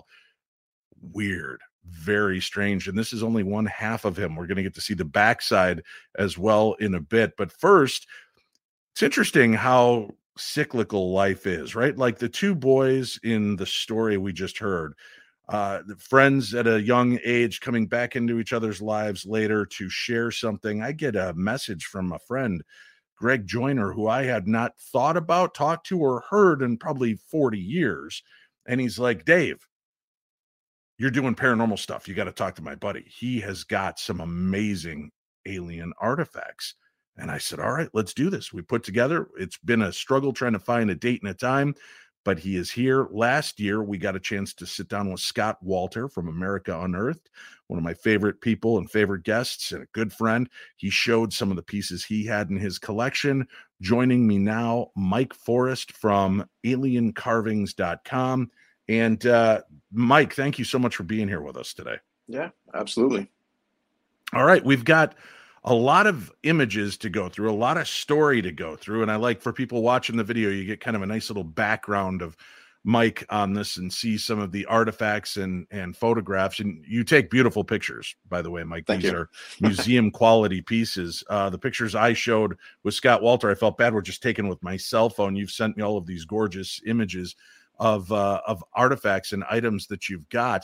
Weird, very strange. And this is only one half of him. We're going to get to see the backside as well in a bit. But first, it's interesting how cyclical life is, right? Like the 2 boys in the story we just heard, the friends at a young age coming back into each other's lives later to share something. I get a message from a friend, Greg Joyner, who I had not thought about, talked to, or heard in probably 40 years. And he's like, Dave, you're doing paranormal stuff. You got to talk to my buddy. He has got some amazing alien artifacts. And I said, all right, let's do this. We put together, it's been a struggle trying to find a date and a time, but he is here. Last year, we got a chance to sit down with Scott Walter from America Unearthed, one of my favorite people and favorite guests and a good friend. He showed some of the pieces he had in his collection. Joining me now, Mike Forrest from aliencarvings.com. And Mike, thank you so much for being here with us today. Yeah, absolutely. All right, we've got a lot of images to go through, a lot of story to go through. And I like, for people watching the video, you get kind of a nice little background of Mike on this and see some of the artifacts and photographs. And you take beautiful pictures, by the way, Mike. These are museum quality pieces. The pictures I showed with Scott Walter, I felt bad, were just taken with my cell phone. You've sent me all of these gorgeous images of artifacts and items that you've got.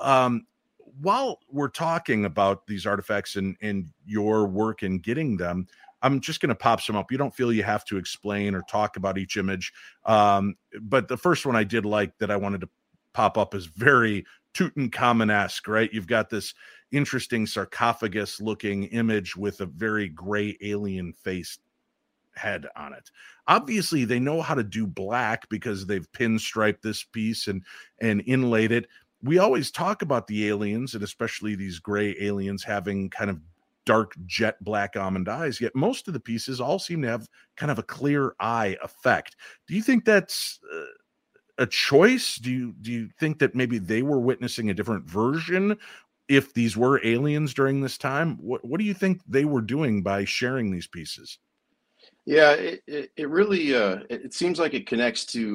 While we're talking about these artifacts and your work in getting them, I'm just going to pop some up. You don't feel you have to explain or talk about each image. But the first one I did like that I wanted to pop up is very Tutankhamun-esque, right? You've got this interesting sarcophagus looking image with a very gray alien face head on it. Obviously, they know how to do black because they've pinstriped this piece and inlaid it. We always talk about the aliens, and especially these gray aliens, having kind of dark jet black almond eyes, yet most of the pieces all seem to have kind of a clear eye effect. Do you think that's a choice? Do you think that maybe they were witnessing a different version if these were aliens during this time? What do you think they were doing by sharing these pieces? Yeah, it really it seems like it connects to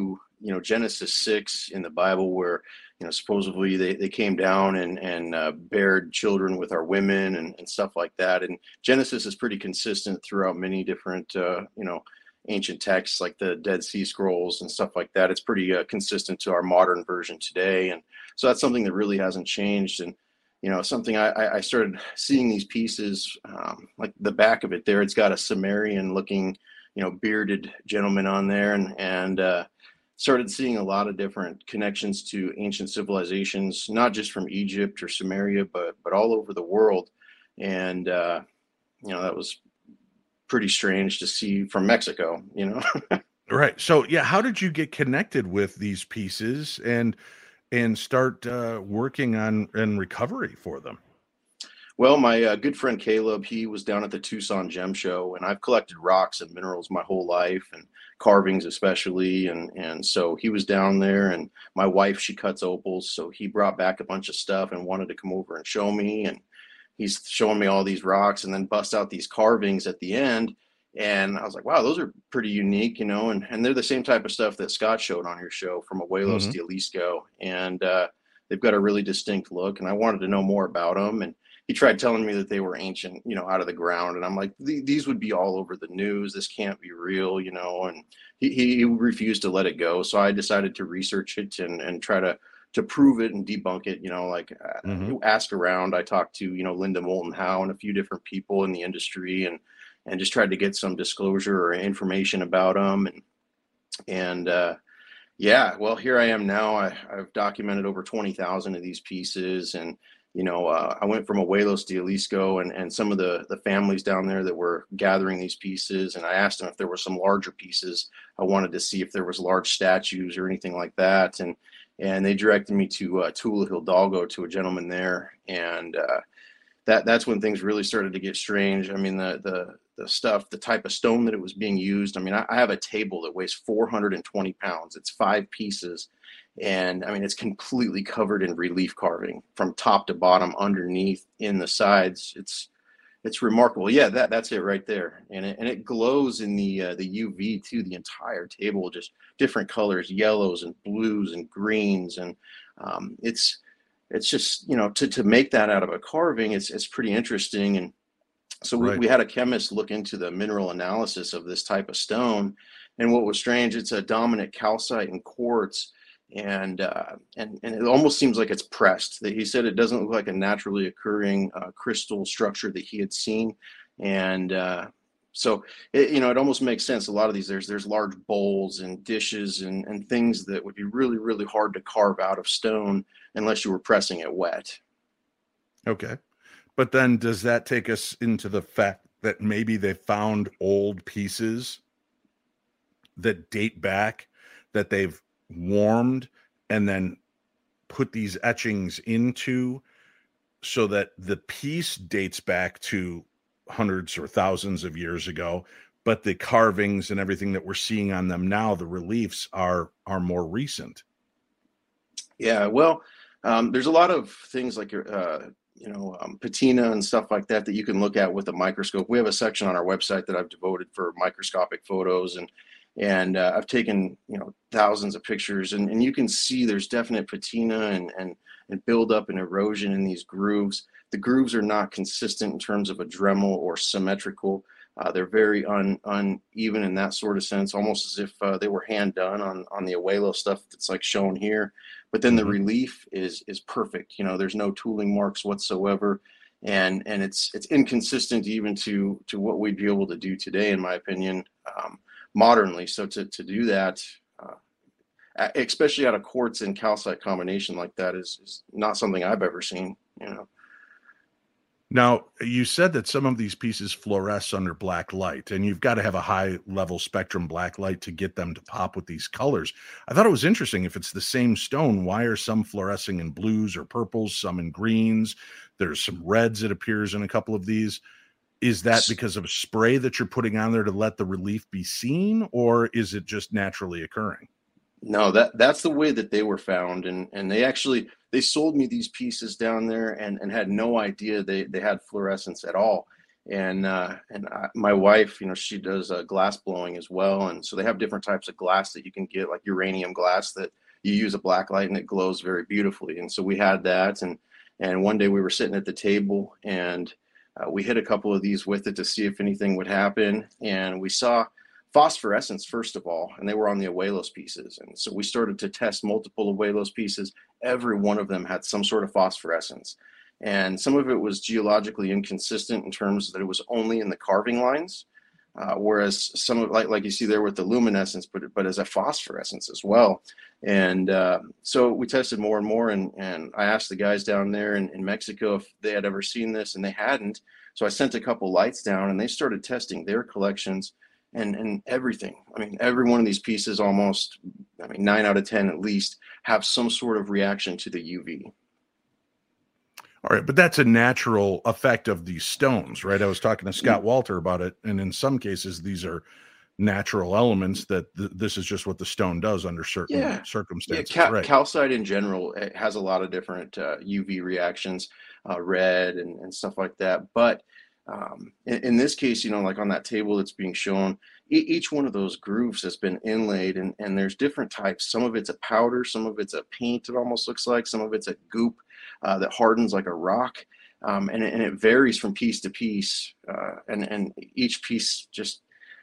Genesis 6 in the Bible, where supposedly they came down and bared children with our women and stuff like that. And Genesis is pretty consistent throughout many different ancient texts like the Dead Sea Scrolls and stuff like that. It's pretty consistent to our modern version today, and so that's something that really hasn't changed. And something I started seeing these pieces, like the back of it there, it's got a Sumerian looking bearded gentleman on there, and started seeing a lot of different connections to ancient civilizations, not just from Egypt or Sumeria, but all over the world. And that was pretty strange to see from Mexico, Right. So yeah, how did you get connected with these pieces and start working on recovery for them? Well, my good friend Caleb, he was down at the Tucson Gem Show, and I've collected rocks and minerals my whole life, and carvings especially, and so he was down there. And my wife, she cuts opals, so he brought back a bunch of stuff and wanted to come over and show me. And he's showing me all these rocks, and then bust out these carvings at the end. And I was like, wow, those are pretty unique, and they're the same type of stuff that Scott showed on your show from Abuelos de Jalisco. And they've got a really distinct look, and I wanted to know more about them. And he tried telling me that they were ancient, out of the ground. And I'm like, these would be all over the news. This can't be real, and he refused to let it go. So I decided to research it and try to prove it and debunk it, ask around. I talked to, Linda Moulton Howe and a few different people in the industry, and just tried to get some disclosure or information about them. And well, here I am now. I've documented over 20,000 of these pieces. And, I went from Abuelos de Jalisco and some of the families down there that were gathering these pieces. And I asked them if there were some larger pieces. I wanted to see if there was large statues or anything like that. And they directed me to Tula Hidalgo, to a gentleman there. And that's when things really started to get strange. I mean, the stuff, the type of stone that it was being used. I mean, I have a table that weighs 420 pounds. It's 5 pieces. And I mean, it's completely covered in relief carving from top to bottom, underneath, in the sides. It's remarkable. Yeah, that's it right there. And it glows in the UV too, the entire table, just different colors, yellows and blues and greens. And it's just, to make that out of a carving, it's pretty interesting. And so we had a chemist look into the mineral analysis of this type of stone. And what was strange, it's a dominant calcite and quartz. And it almost seems like it's pressed. He said it doesn't look like a naturally occurring crystal structure that he had seen. And so it almost makes sense. A lot of these, there's large bowls and dishes and things that would be really, really hard to carve out of stone unless you were pressing it wet. Okay. But then does that take us into the fact that maybe they found old pieces that date back, that they've warmed and then put these etchings into, so that the piece dates back to hundreds or thousands of years ago, but the carvings and everything that we're seeing on them now, the reliefs, are more recent? Yeah, well, there's a lot of things like patina and stuff like that you can look at with a microscope. We have a section on our website that I've devoted for microscopic photos, and I've taken thousands of pictures, and you can see there's definite patina and buildup and erosion in these grooves. The grooves are not consistent in terms of a Dremel or symmetrical. They're very uneven in that sort of sense, almost as if they were hand done on the Abuelo stuff that's like shown here. But then the relief is perfect. There's no tooling marks whatsoever, and it's inconsistent even to what we'd be able to do today, in my opinion. Modernly. So to do that, especially out of quartz and calcite combination like that, is not something I've ever seen. Now, you said that some of these pieces fluoresce under black light, and you've got to have a high level spectrum black light to get them to pop with these colors. I thought it was interesting. If it's the same stone, why are some fluorescing in blues or purples, some in greens? There's some reds, it appears, in a couple of these. Is that because of spray that you're putting on there to let the relief be seen, or is it just naturally occurring? No, that's the way that they were found. And they sold me these pieces down there and had no idea they had fluorescence at all. My wife, she does glass blowing as well, and so they have different types of glass that you can get, like uranium glass that you use a black light and it glows very beautifully. And so we had that, and one day we were sitting at the table, and we hit a couple of these with it to see if anything would happen, and we saw phosphorescence first of all, and they were on the Abuelos pieces. And so we started to test multiple Abuelos pieces. Every one of them had some sort of phosphorescence. And some of it was geologically inconsistent in terms that it was only in the carving lines, whereas some of like you see there with the luminescence, but as a phosphorescence as well. And so we tested more and more, and I asked the guys down there in Mexico if they had ever seen this, and they hadn't. So I sent a couple lights down, and they started testing their collections and everything. I mean, every one of these pieces almost, 9 out of 10 at least, have some sort of reaction to the UV. All right, but that's a natural effect of these stones, right? I was talking to Scott Walter about it, and in some cases, these are natural elements that this is just what the stone does under certain circumstances. Yeah, right. Calcite in general, it has a lot of different UV reactions, red and stuff like that. But in this case, like on that table that's being shown, each one of those grooves has been inlaid, and there's different types. Some of it's a powder, some of it's a paint, it almost looks like, some of it's a goop that hardens like a rock, and it varies from piece to piece, and each piece just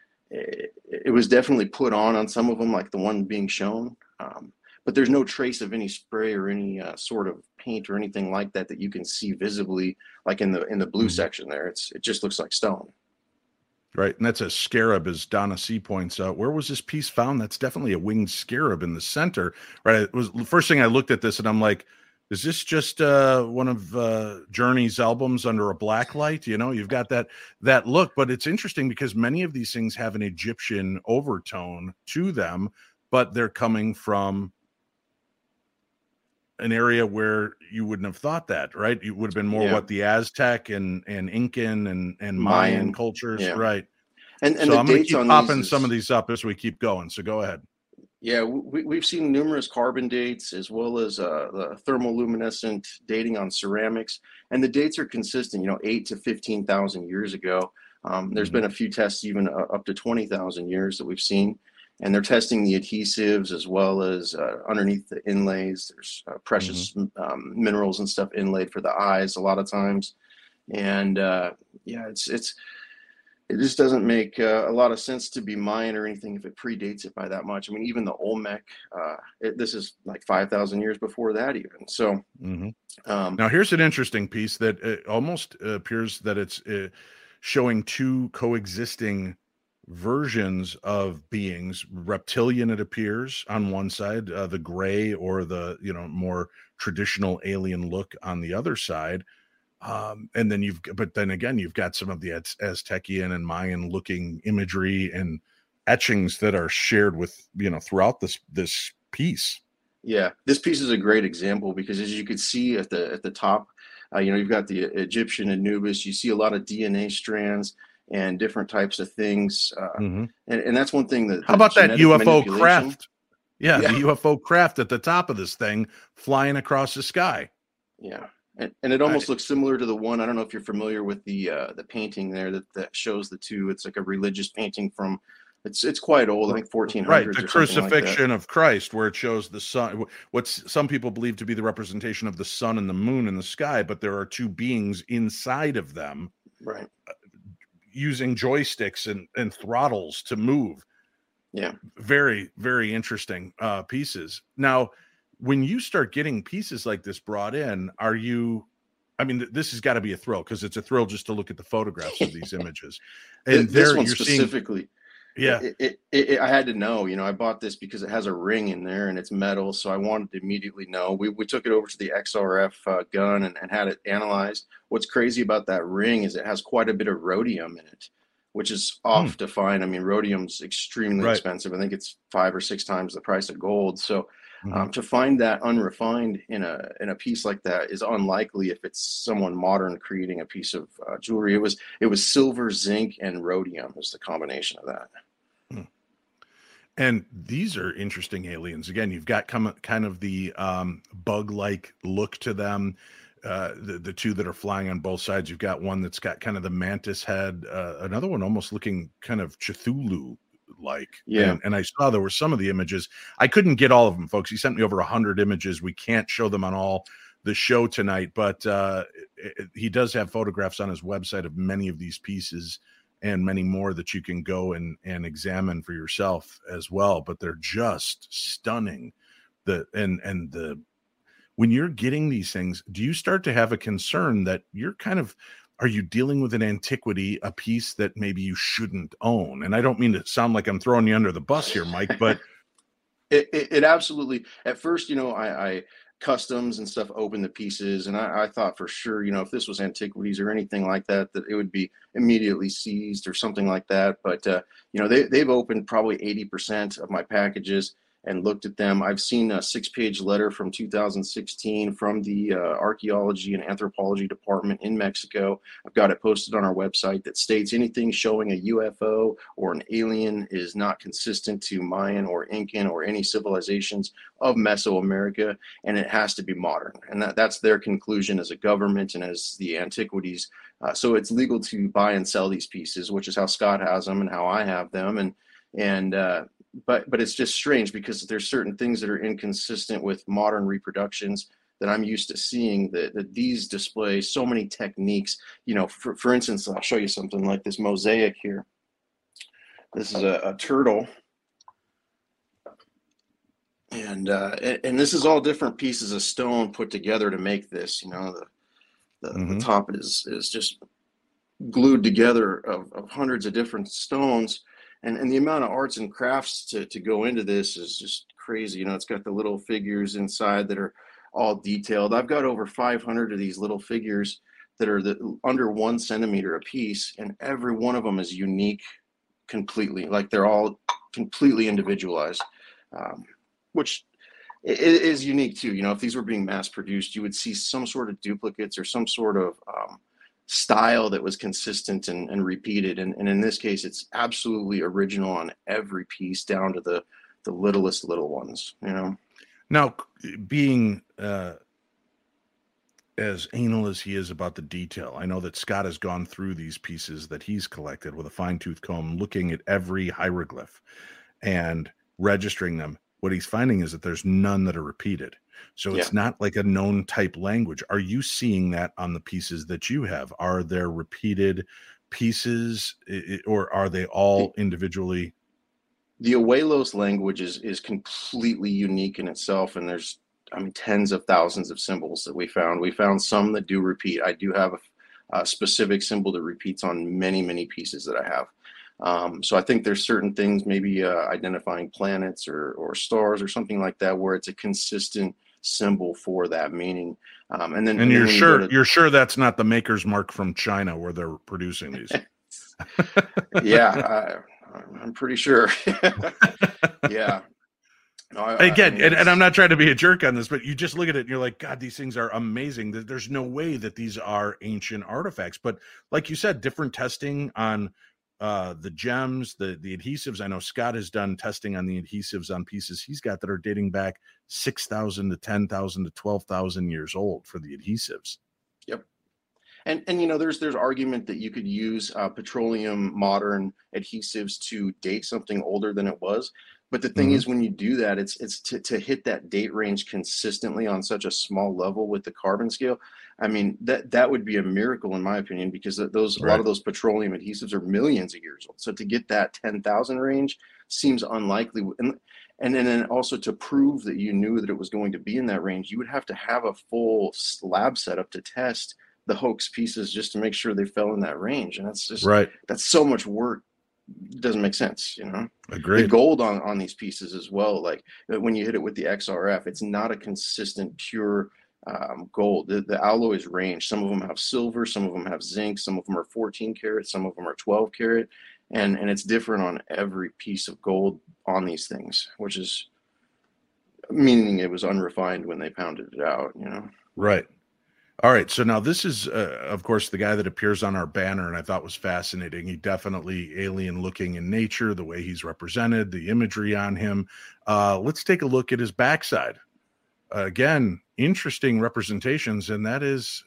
it was definitely put on some of them, like the one being shown, but there's no trace of any spray or any sort of paint or anything like that you can see visibly, like in the blue section there. It just looks like stone. Right, and that's a scarab, as Donna C points out. Where was this piece found? That's definitely a winged scarab in the center, right? It was the first thing I looked at this, and I'm like, is this just one of Journey's albums under a black light? You've got that look, but it's interesting because many of these things have an Egyptian overtone to them, but they're coming from an area where you wouldn't have thought that, right? It would have been more what the Aztec and Incan and Mayan cultures, right? And so I'm going to keep popping some of these up as we keep going. So go ahead. Yeah, we've seen numerous carbon dates as well as the thermoluminescent dating on ceramics, and the dates are consistent. 8 to 15,000 years ago. There's been a few tests even up to 20,000 years that we've seen. And they're testing the adhesives as well as underneath the inlays. There's precious minerals and stuff inlaid for the eyes a lot of times. And it just doesn't make a lot of sense to be Mayan or anything if it predates it by that much. Even the Olmec, this is like 5,000 years before that even. So now here's an interesting piece that it almost appears that it's showing two coexisting versions of beings. Reptilian, it appears, on one side, the gray or the more traditional alien look on the other side, and then you've got some of the Aztecian and Mayan looking imagery and etchings that are shared with throughout this piece. Yeah, this piece is a great example because, as you could see at the top, you've got the Egyptian Anubis. You see a lot of DNA strands and different types of things. And that's one thing that... How about that UFO craft? Yeah, the UFO craft at the top of this thing flying across the sky. Yeah. And it almost looks similar to the one, I don't know if you're familiar with the painting there that shows the two. It's like a religious painting from... It's quite old, I think 1400s. Right, the crucifixion of Christ, where it shows the sun, what some people believe to be the representation of the sun and the moon in the sky, but there are two beings inside of them. Right. Using joysticks and throttles to move. Yeah. Very, very interesting pieces. Now, when you start getting pieces like this brought in, this has got to be a thrill, because it's a thrill just to look at the photographs of these images. And this one specifically, I had to know, I bought this because it has a ring in there and it's metal. So I wanted to immediately know. We took it over to the XRF gun and had it analyzed. What's crazy about that ring is it has quite a bit of rhodium in it, which is off to find. Rhodium's extremely expensive. I think it's 5 or 6 times the price of gold. So to find that unrefined in a piece like that is unlikely if it's someone modern creating a piece of jewelry. It was silver, zinc, and rhodium was the combination of that. And these are interesting aliens. Again, you've got kind of the bug-like look to them. the two that are flying on both sides. You've got one that's got kind of the mantis head, another one almost looking kind of Cthulhu like. Yeah. And I saw there were some of the images. I couldn't get all of them, folks. He sent me over 100 images. We can't show them on all the show tonight, but he does have photographs on his website of many of these pieces and many more that you can go and examine for yourself as well. But they're just stunning. When you're getting these things, do you start to have a concern that are you dealing with an antiquity, a piece that maybe you shouldn't own? And I don't mean to sound like I'm throwing you under the bus here, Mike, but it absolutely, at first, I customs and stuff open the pieces, and I thought for sure, if this was antiquities or anything like that, that it would be immediately seized or something like that. But they've opened probably 80% of my packages and looked at them. I've seen a 6-page letter from 2016 from the Archaeology and Anthropology Department in Mexico. I've got it posted on our website that states anything showing a UFO or an alien is not consistent to Mayan or Incan or any civilizations of Mesoamerica, and it has to be modern. And that's their conclusion as a government and as the antiquities. So it's legal to buy and sell these pieces, which is how Scott has them and how I have them. But it's just strange because there's certain things that are inconsistent with modern reproductions that I'm used to seeing, that these display so many techniques. For instance, I'll show you something like this mosaic here. This is a turtle. And this is all different pieces of stone put together to make this. The top is just glued together of hundreds of different stones. And the amount of arts and crafts to go into this is just crazy. It's got the little figures inside that are all detailed. I've got over 500 of these little figures that are under 1 centimeter a piece, and every one of them is unique completely. Like they're all completely individualized, which is unique too. If these were being mass produced, you would see some sort of duplicates or some sort of style that was consistent and repeated. And in this case, it's absolutely original on every piece down to the littlest little ones, Now, being as anal as he is about the detail, I know that Scott has gone through these pieces that he's collected with a fine-tooth comb, looking at every hieroglyph and registering them. What he's finding is that there's none that are repeated. So it's not like a known type language. Are you seeing that on the pieces that you have? Are there repeated pieces, or are they all individually? The Abuelos language is completely unique in itself, and there's tens of thousands of symbols that we found. We found some that do repeat. I do have a specific symbol that repeats on many, many pieces that I have. So I think there's certain things, maybe identifying planets or stars or something like that, where it's a consistent symbol for that meaning. And you're sure that's not the maker's mark from China where they're producing these? Yeah, I'm pretty sure. Yeah. No, and I'm not trying to be a jerk on this, but you just look at it and you're like, God, these things are amazing. There's no way that these are ancient artifacts. But like you said, different testing on the gems, the adhesives. I know Scott has done testing on the adhesives on pieces he's got that are dating back 6,000 to 10,000 to 12,000 years old for the adhesives. Yep. And there's argument that you could use petroleum modern adhesives to date something older than it was. But the thing is, when you do that, it's to hit that date range consistently on such a small level with the carbon scale. That would be a miracle in my opinion, because a lot of those petroleum adhesives are millions of years old. So to get that 10,000 range seems unlikely. And then also to prove that you knew that it was going to be in that range, you would have to have a full lab setup to test the hoax pieces just to make sure they fell in that range. And that's just that's so much work. It doesn't make sense, Agreed. The gold on these pieces as well, like when you hit it with the XRF, it's not a consistent pure gold. The alloys range. Some of them have silver, some of them have zinc, some of them are 14 karat, some of them are 12 karat, and it's different on every piece of gold on these things, which is meaning it was unrefined when they pounded it out, Right. All right. So now this is, of course, the guy that appears on our banner, and I thought was fascinating. He definitely alien looking in nature, the way he's represented, the imagery on him. Let's take a look at his backside. Again, interesting representations, and that is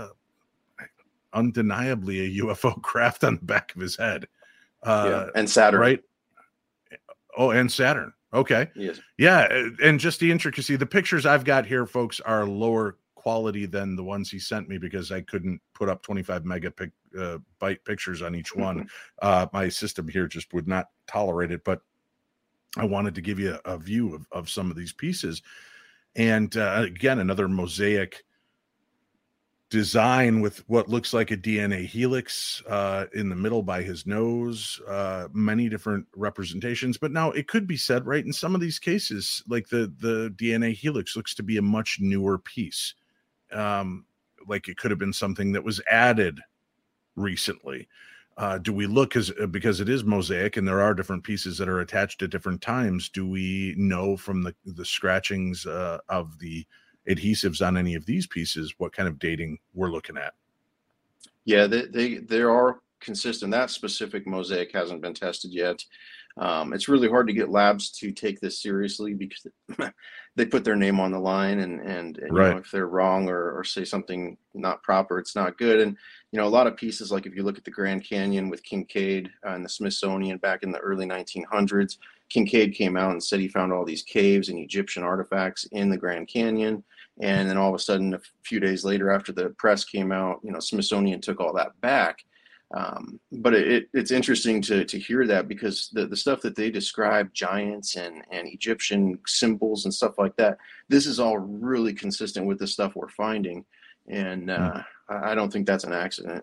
undeniably a UFO craft on the back of his head. And Saturn. Right? Oh, and Saturn. Okay. Yes. Yeah, and just the intricacy. The pictures I've got here, folks, are lower quality than the ones he sent me because I couldn't put up 25 megabyte pictures on each one. My system here just would not tolerate it, but I wanted to give you a view of some of these pieces. And again, another mosaic design with what looks like a DNA helix in the middle by his nose, many different representations. But now it could be said, right, in some of these cases, like the DNA helix looks to be a much newer piece. Like it could have been something that was added recently. Do we look, because it is mosaic and there are different pieces that are attached at different times, do we know from the scratchings of the adhesives on any of these pieces what kind of dating we're looking at? Yeah, they are consistent. That specific mosaic hasn't been tested yet. It's really hard to get labs to take this seriously because they put their name on the line, and right. You know, if they're wrong or say something not proper, it's not good. And you know, a lot of pieces, like if you look at the Grand Canyon with Kincaid and the Smithsonian back in the early 1900s, Kincaid came out and said he found all these caves and Egyptian artifacts in the Grand Canyon. And then all of a sudden, a few days later, after the press came out, you know, Smithsonian took all that back. But it's interesting to hear that, because the stuff that they describe, giants and Egyptian symbols and stuff like that, this is all really consistent with the stuff we're finding. And I don't think that's an accident.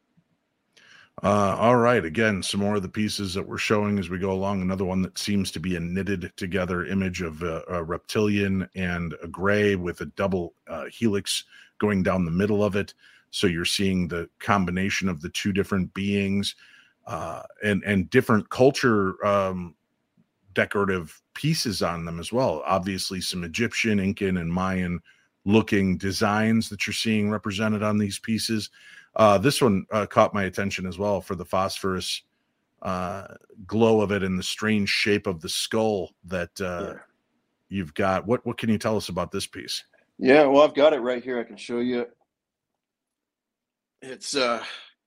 All right. Again, some more of the pieces that we're showing as we go along. Another one that seems to be a knitted together image of a reptilian and a gray with a double helix going down the middle of it. So you're seeing the combination of the two different beings and different culture decorative pieces on them as well. Obviously, some Egyptian, Incan, and Mayan looking designs that you're seeing represented on these pieces. This one caught my attention as well for the phosphorus glow of it and the strange shape of the skull that you've got. What can you tell us about this piece? Yeah, well, I've got it right here. I can show you. It's a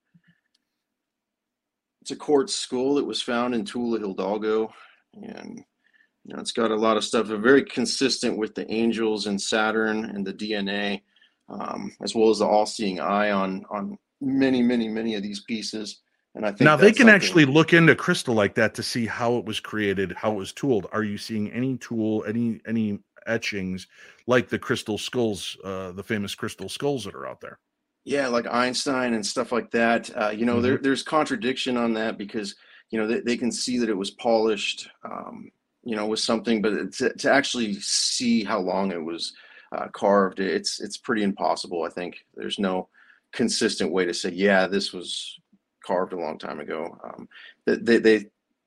quartz skull that was found in Tula Hidalgo, and you know, it's got a lot of stuff. They're very consistent with the angels and Saturn and the DNA, as well as the all-seeing eye on many of these pieces. And I think now they can actually look into crystal like that to see how it was created, how it was tooled. Are you seeing any tool, any etchings like the crystal skulls, the famous crystal skulls that are out there? Yeah, like Einstein and stuff like that. You know, there's contradiction on that, because you know they can see that it was polished, you know, with something, but to actually see how long it was carved, it's pretty impossible. I think there's no consistent way to say, yeah, this was carved a long time ago. They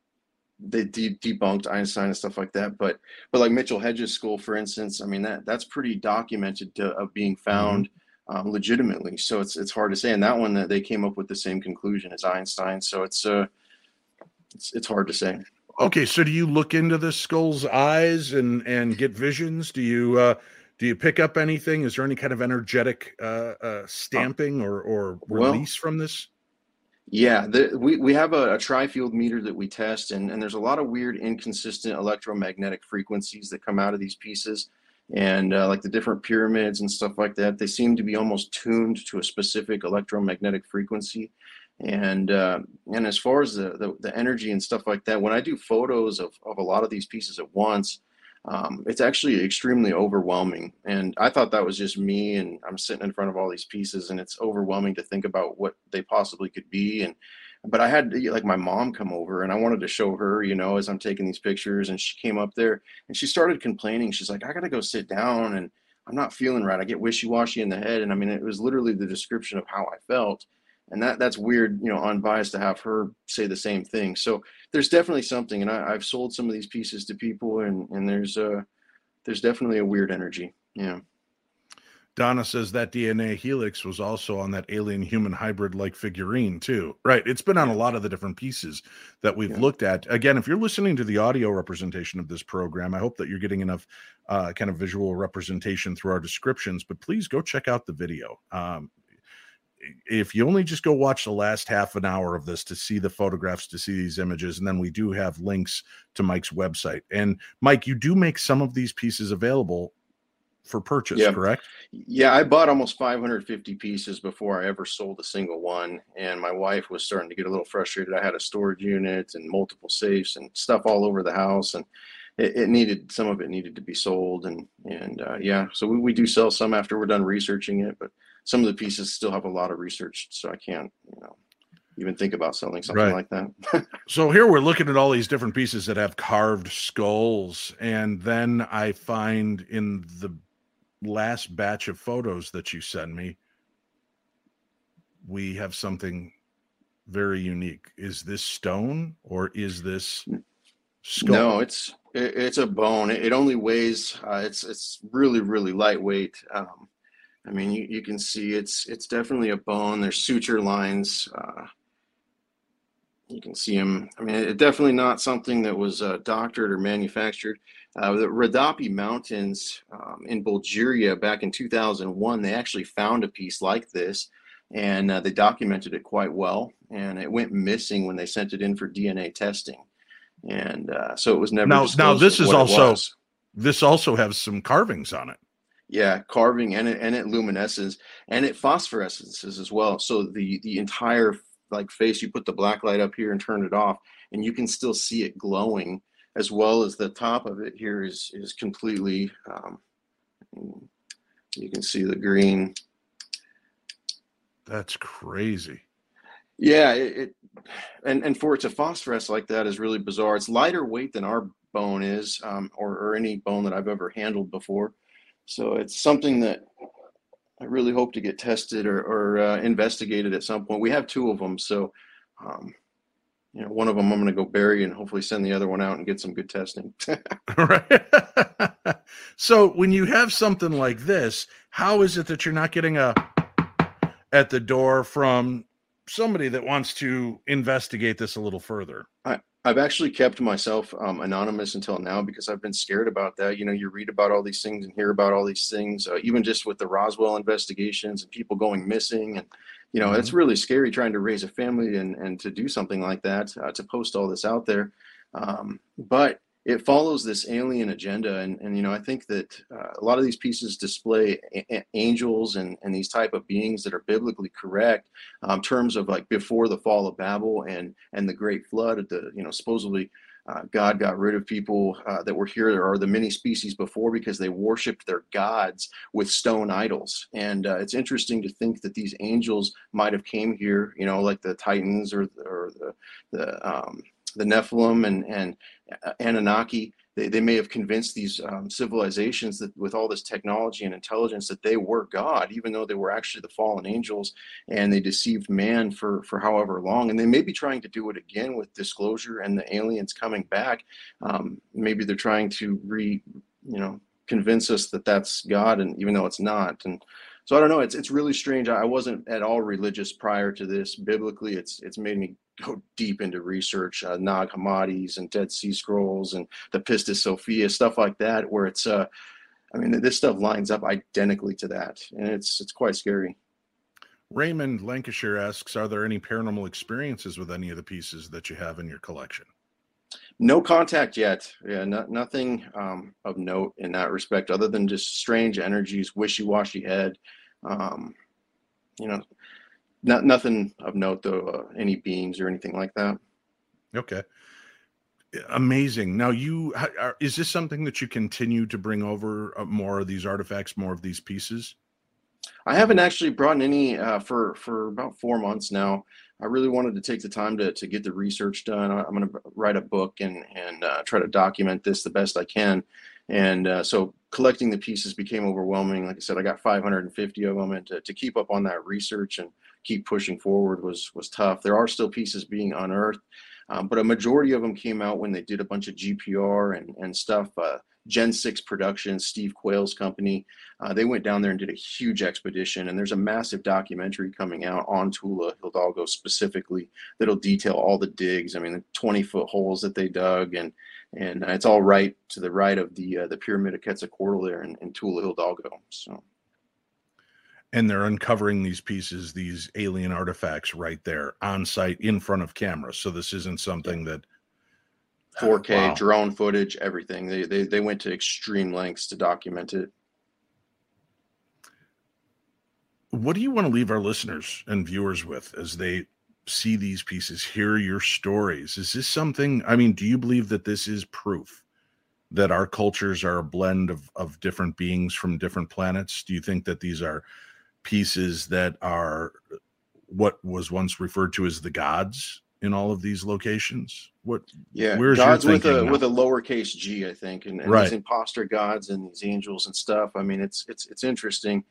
debunked Einstein and stuff like that, but like Mitchell Hedges' skull, for instance, I mean that's pretty documented of being found legitimately. So it's hard to say. And that one, that they came up with the same conclusion as Einstein. So it's hard to say. Okay, so do you look into the skull's eyes and get visions? Do you pick up anything? Is there any kind of energetic stamping or release from this? Yeah, we have a tri-field meter that we test, and there's a lot of weird, inconsistent electromagnetic frequencies that come out of these pieces. And like the different pyramids and stuff like that, they seem to be almost tuned to a specific electromagnetic frequency. And as far as the energy and stuff like that, when I do photos of a lot of these pieces at once, it's actually extremely overwhelming. And I thought that was just me, and I'm sitting in front of all these pieces, and it's overwhelming to think about what they possibly could be. But I had like my mom come over, and I wanted to show her, you know, as I'm taking these pictures, and she came up there and she started complaining. She's like, I got to go sit down, and I'm not feeling right. I get wishy-washy in the head. And I mean, it was literally the description of how I felt. And that's weird, you know, unbiased to have her say the same thing. So there's definitely something. And I've sold some of these pieces to people, and there's definitely a weird energy. Yeah. Donna says that DNA helix was also on that alien human hybrid like figurine too. Right. It's been on a lot of the different pieces that we've looked at. Again, if you're listening to the audio representation of this program, I hope that you're getting enough kind of visual representation through our descriptions, but please go check out the video. If you only just go watch the last half an hour of this to see the photographs, to see these images, and then we do have links to Mike's website. And Mike, you do make some of these pieces available for purchase, correct? Yeah, I bought almost 550 pieces before I ever sold a single one. And my wife was starting to get a little frustrated. I had a storage unit and multiple safes and stuff all over the house. And some of it needed to be sold. And so we do sell some after we're done researching it, but some of the pieces still have a lot of research. So I can't, even think about selling something like that. So here we're looking at all these different pieces that have carved skulls. And then I find in the last batch of photos that you send me, we have something very unique. Is this stone or is this skull? No, it's a bone. It only weighs, it's really, really lightweight. I mean, you can see it's definitely a bone. There's suture lines. You can see them. I mean, it's definitely not something that was doctored or manufactured. The Rhodope Mountains in Bulgaria back in 2001, they actually found a piece like this, and they documented it quite well. And it went missing when they sent it in for DNA testing, and so it was never. Now this also has some carvings on it. Yeah, carving and it luminesces and it phosphorescences as well. So the entire face, you put the black light up here and turn it off, and you can still see it glowing, as well as the top of it here is completely. You can see the green. That's crazy. Yeah, and for it to phosphoresce like that is really bizarre. It's lighter weight than our bone is, or any bone that I've ever handled before. So it's something that I really hope to get tested or investigated at some point. We have two of them, so one of them I'm going to go bury and hopefully send the other one out and get some good testing. Right. So when you have something like this, how is it that you're not getting at the door from somebody that wants to investigate this a little further? I've actually kept myself anonymous until now because I've been scared about that. You read about all these things and hear about all these things, even just with the Roswell investigations and people going missing. And, it's really scary trying to raise a family and to do something like that, to post all this out there. But it follows this alien agenda. And I think that a lot of these pieces display angels and these type of beings that are biblically correct, terms of like before the fall of Babel and the great flood. Supposedly God got rid of people that were here, or the many species before, because they worshiped their gods with stone idols. And it's interesting to think that these angels might have came here, like the Titans or the Nephilim and Anunnaki. They may have convinced these civilizations that with all this technology and intelligence that they were God, even though they were actually the fallen angels, and they deceived man for however long. And they may be trying to do it again with disclosure and the aliens coming back. Maybe they're trying to convince us that that's God, and even though it's not. And so I don't know. It's really strange. I wasn't at all religious prior to this. Biblically, it's made me go deep into research, Nag Hammadis and Dead Sea Scrolls and the Pistis Sophia, stuff like that, where it's this stuff lines up identically to that, and it's quite scary. Raymond Lancashire asks, are there any paranormal experiences with any of the pieces that you have in your collection? No contact yet. Yeah, nothing of note in that respect, other than just strange energies, wishy-washy head. Nothing of note, though, any beings or anything like that. Okay. Amazing. Now, is this something that you continue to bring over, more of these artifacts, more of these pieces? I haven't actually brought in any for about 4 months now. I really wanted to take the time to get the research done. I'm going to write a book and try to document this the best I can. And so collecting the pieces became overwhelming. Like I said, I got 550 of them, and to keep up on that research and keep pushing forward was tough. There are still pieces being unearthed, but a majority of them came out when they did a bunch of GPR and stuff Gen 6 Productions, Steve Quayle's company. They went down there and did a huge expedition, and there's a massive documentary coming out on Tula Hidalgo specifically that'll detail all the digs. I mean, the 20-foot holes that they dug, and it's all right to the right of the Pyramid of Quetzalcoatl there in Tula Hidalgo. So. And they're uncovering these pieces, these alien artifacts right there on site in front of cameras. So this isn't something that 4K drone footage, everything. They went to extreme lengths to document it. What do you want to leave our listeners and viewers with as they see these pieces, hear your stories? Is this something, I mean, do you believe that this is proof that our cultures are a blend of different beings from different planets? Do you think that these are pieces that are what was once referred to as the gods in all of these locations? Where's gods your with a now? lowercase g, I think, and right. These imposter gods and these angels and stuff. I mean, it's interesting.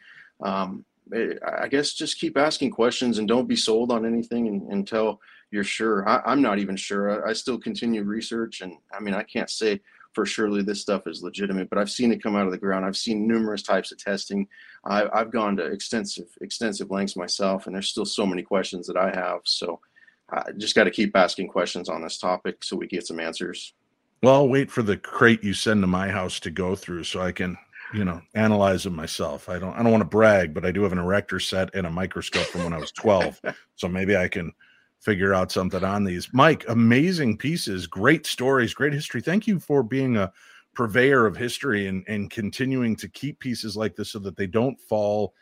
I guess just keep asking questions and don't be sold on anything until you're sure. I'm not even sure. I still continue research, and I mean, I can't say for surely this stuff is legitimate, but I've seen it come out of the ground. I've seen numerous types of testing. I've gone to extensive lengths myself, and there's still so many questions that I have. So I just got to keep asking questions on this topic so we get some answers. Well, I'll wait for the crate you send to my house to go through so I can, analyze them myself. I don't want to brag, but I do have an erector set and a microscope from when I was 12. So maybe I can figure out something on these. Mike, amazing pieces, great stories, great history. Thank you for being a purveyor of history and continuing to keep pieces like this so that they don't fall,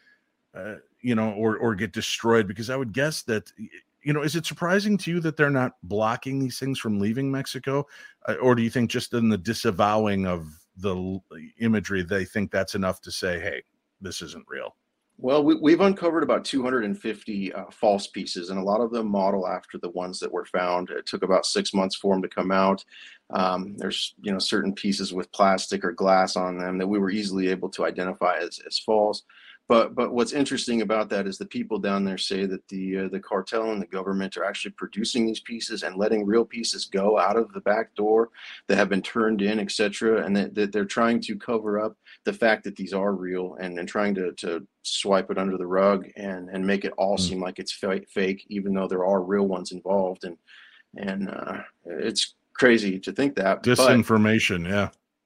or get destroyed. Because I would guess that, is it surprising to you that they're not blocking these things from leaving Mexico? Or do you think just in the disavowing of the imagery, they think that's enough to say, hey, this isn't real? Well, we've uncovered about 250 false pieces, and a lot of them model after the ones that were found. It took about 6 months for them to come out. There's, certain pieces with plastic or glass on them that we were easily able to identify as false. But what's interesting about that is the people down there say that the cartel and the government are actually producing these pieces and letting real pieces go out of the back door that have been turned in, etc., and that they're trying to cover up the fact that these are real and trying to swipe it under the rug and make it all seem like it's fake, even though there are real ones involved. And it's crazy to think that. Disinformation, yeah.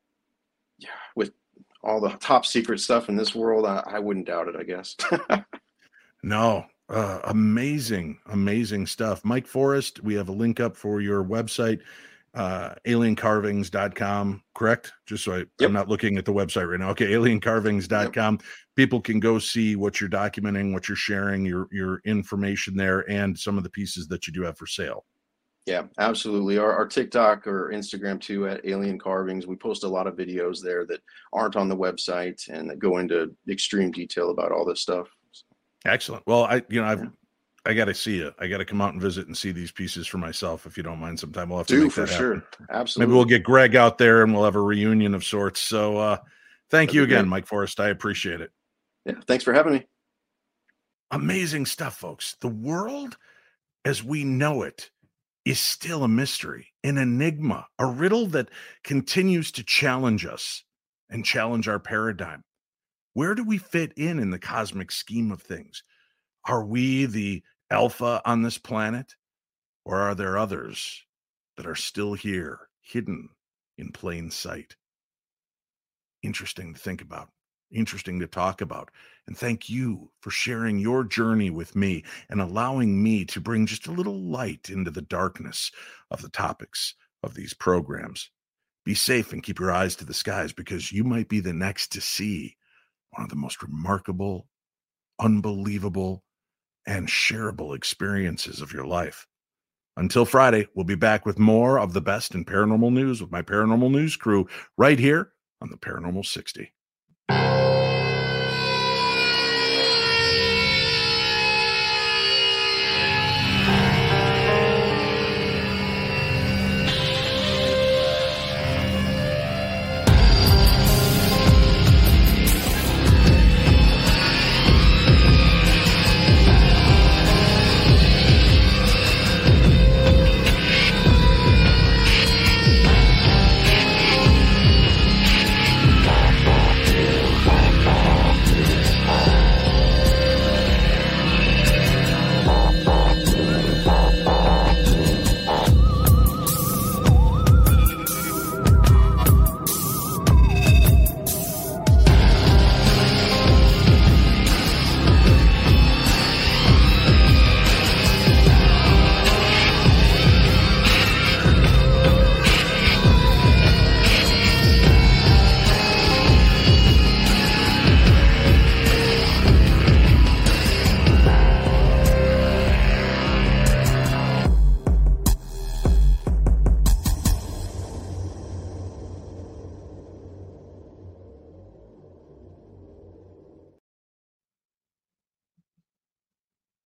With all the top secret stuff in this world, I wouldn't doubt it, I guess. No, amazing stuff. Mike Forrest, we have a link up for your website, aliencarvings.com, correct? Just so I'm not looking at the website right now. Okay, aliencarvings.com. Yep. People can go see what you're documenting, what you're sharing, your information there, and some of the pieces that you do have for sale. Yeah, absolutely. Our TikTok or Instagram too at Alien Carvings. We post a lot of videos there that aren't on the website and that go into extreme detail about all this stuff. Excellent. Well, I got to see it. I got to come out and visit and see these pieces for myself. If you don't mind, sometime we'll have to make that happen. Sure. Absolutely. Maybe we'll get Greg out there and we'll have a reunion of sorts. So thank you again, Mike Forrest. I appreciate it. Yeah. Thanks for having me. Amazing stuff, folks. The world as we know it is still a mystery, an enigma, a riddle that continues to challenge us and challenge our paradigm. Where do we fit in the cosmic scheme of things? Are we the alpha on this planet, or are there others that are still here, hidden in plain sight? Interesting to think about. Interesting to talk about. And thank you for sharing your journey with me and allowing me to bring just a little light into the darkness of the topics of these programs. Be safe and keep your eyes to the skies, because you might be the next to see one of the most remarkable, unbelievable, and shareable experiences of your life. Until Friday, we'll be back with more of the best in paranormal news with my paranormal news crew right here on the Paranormal 60.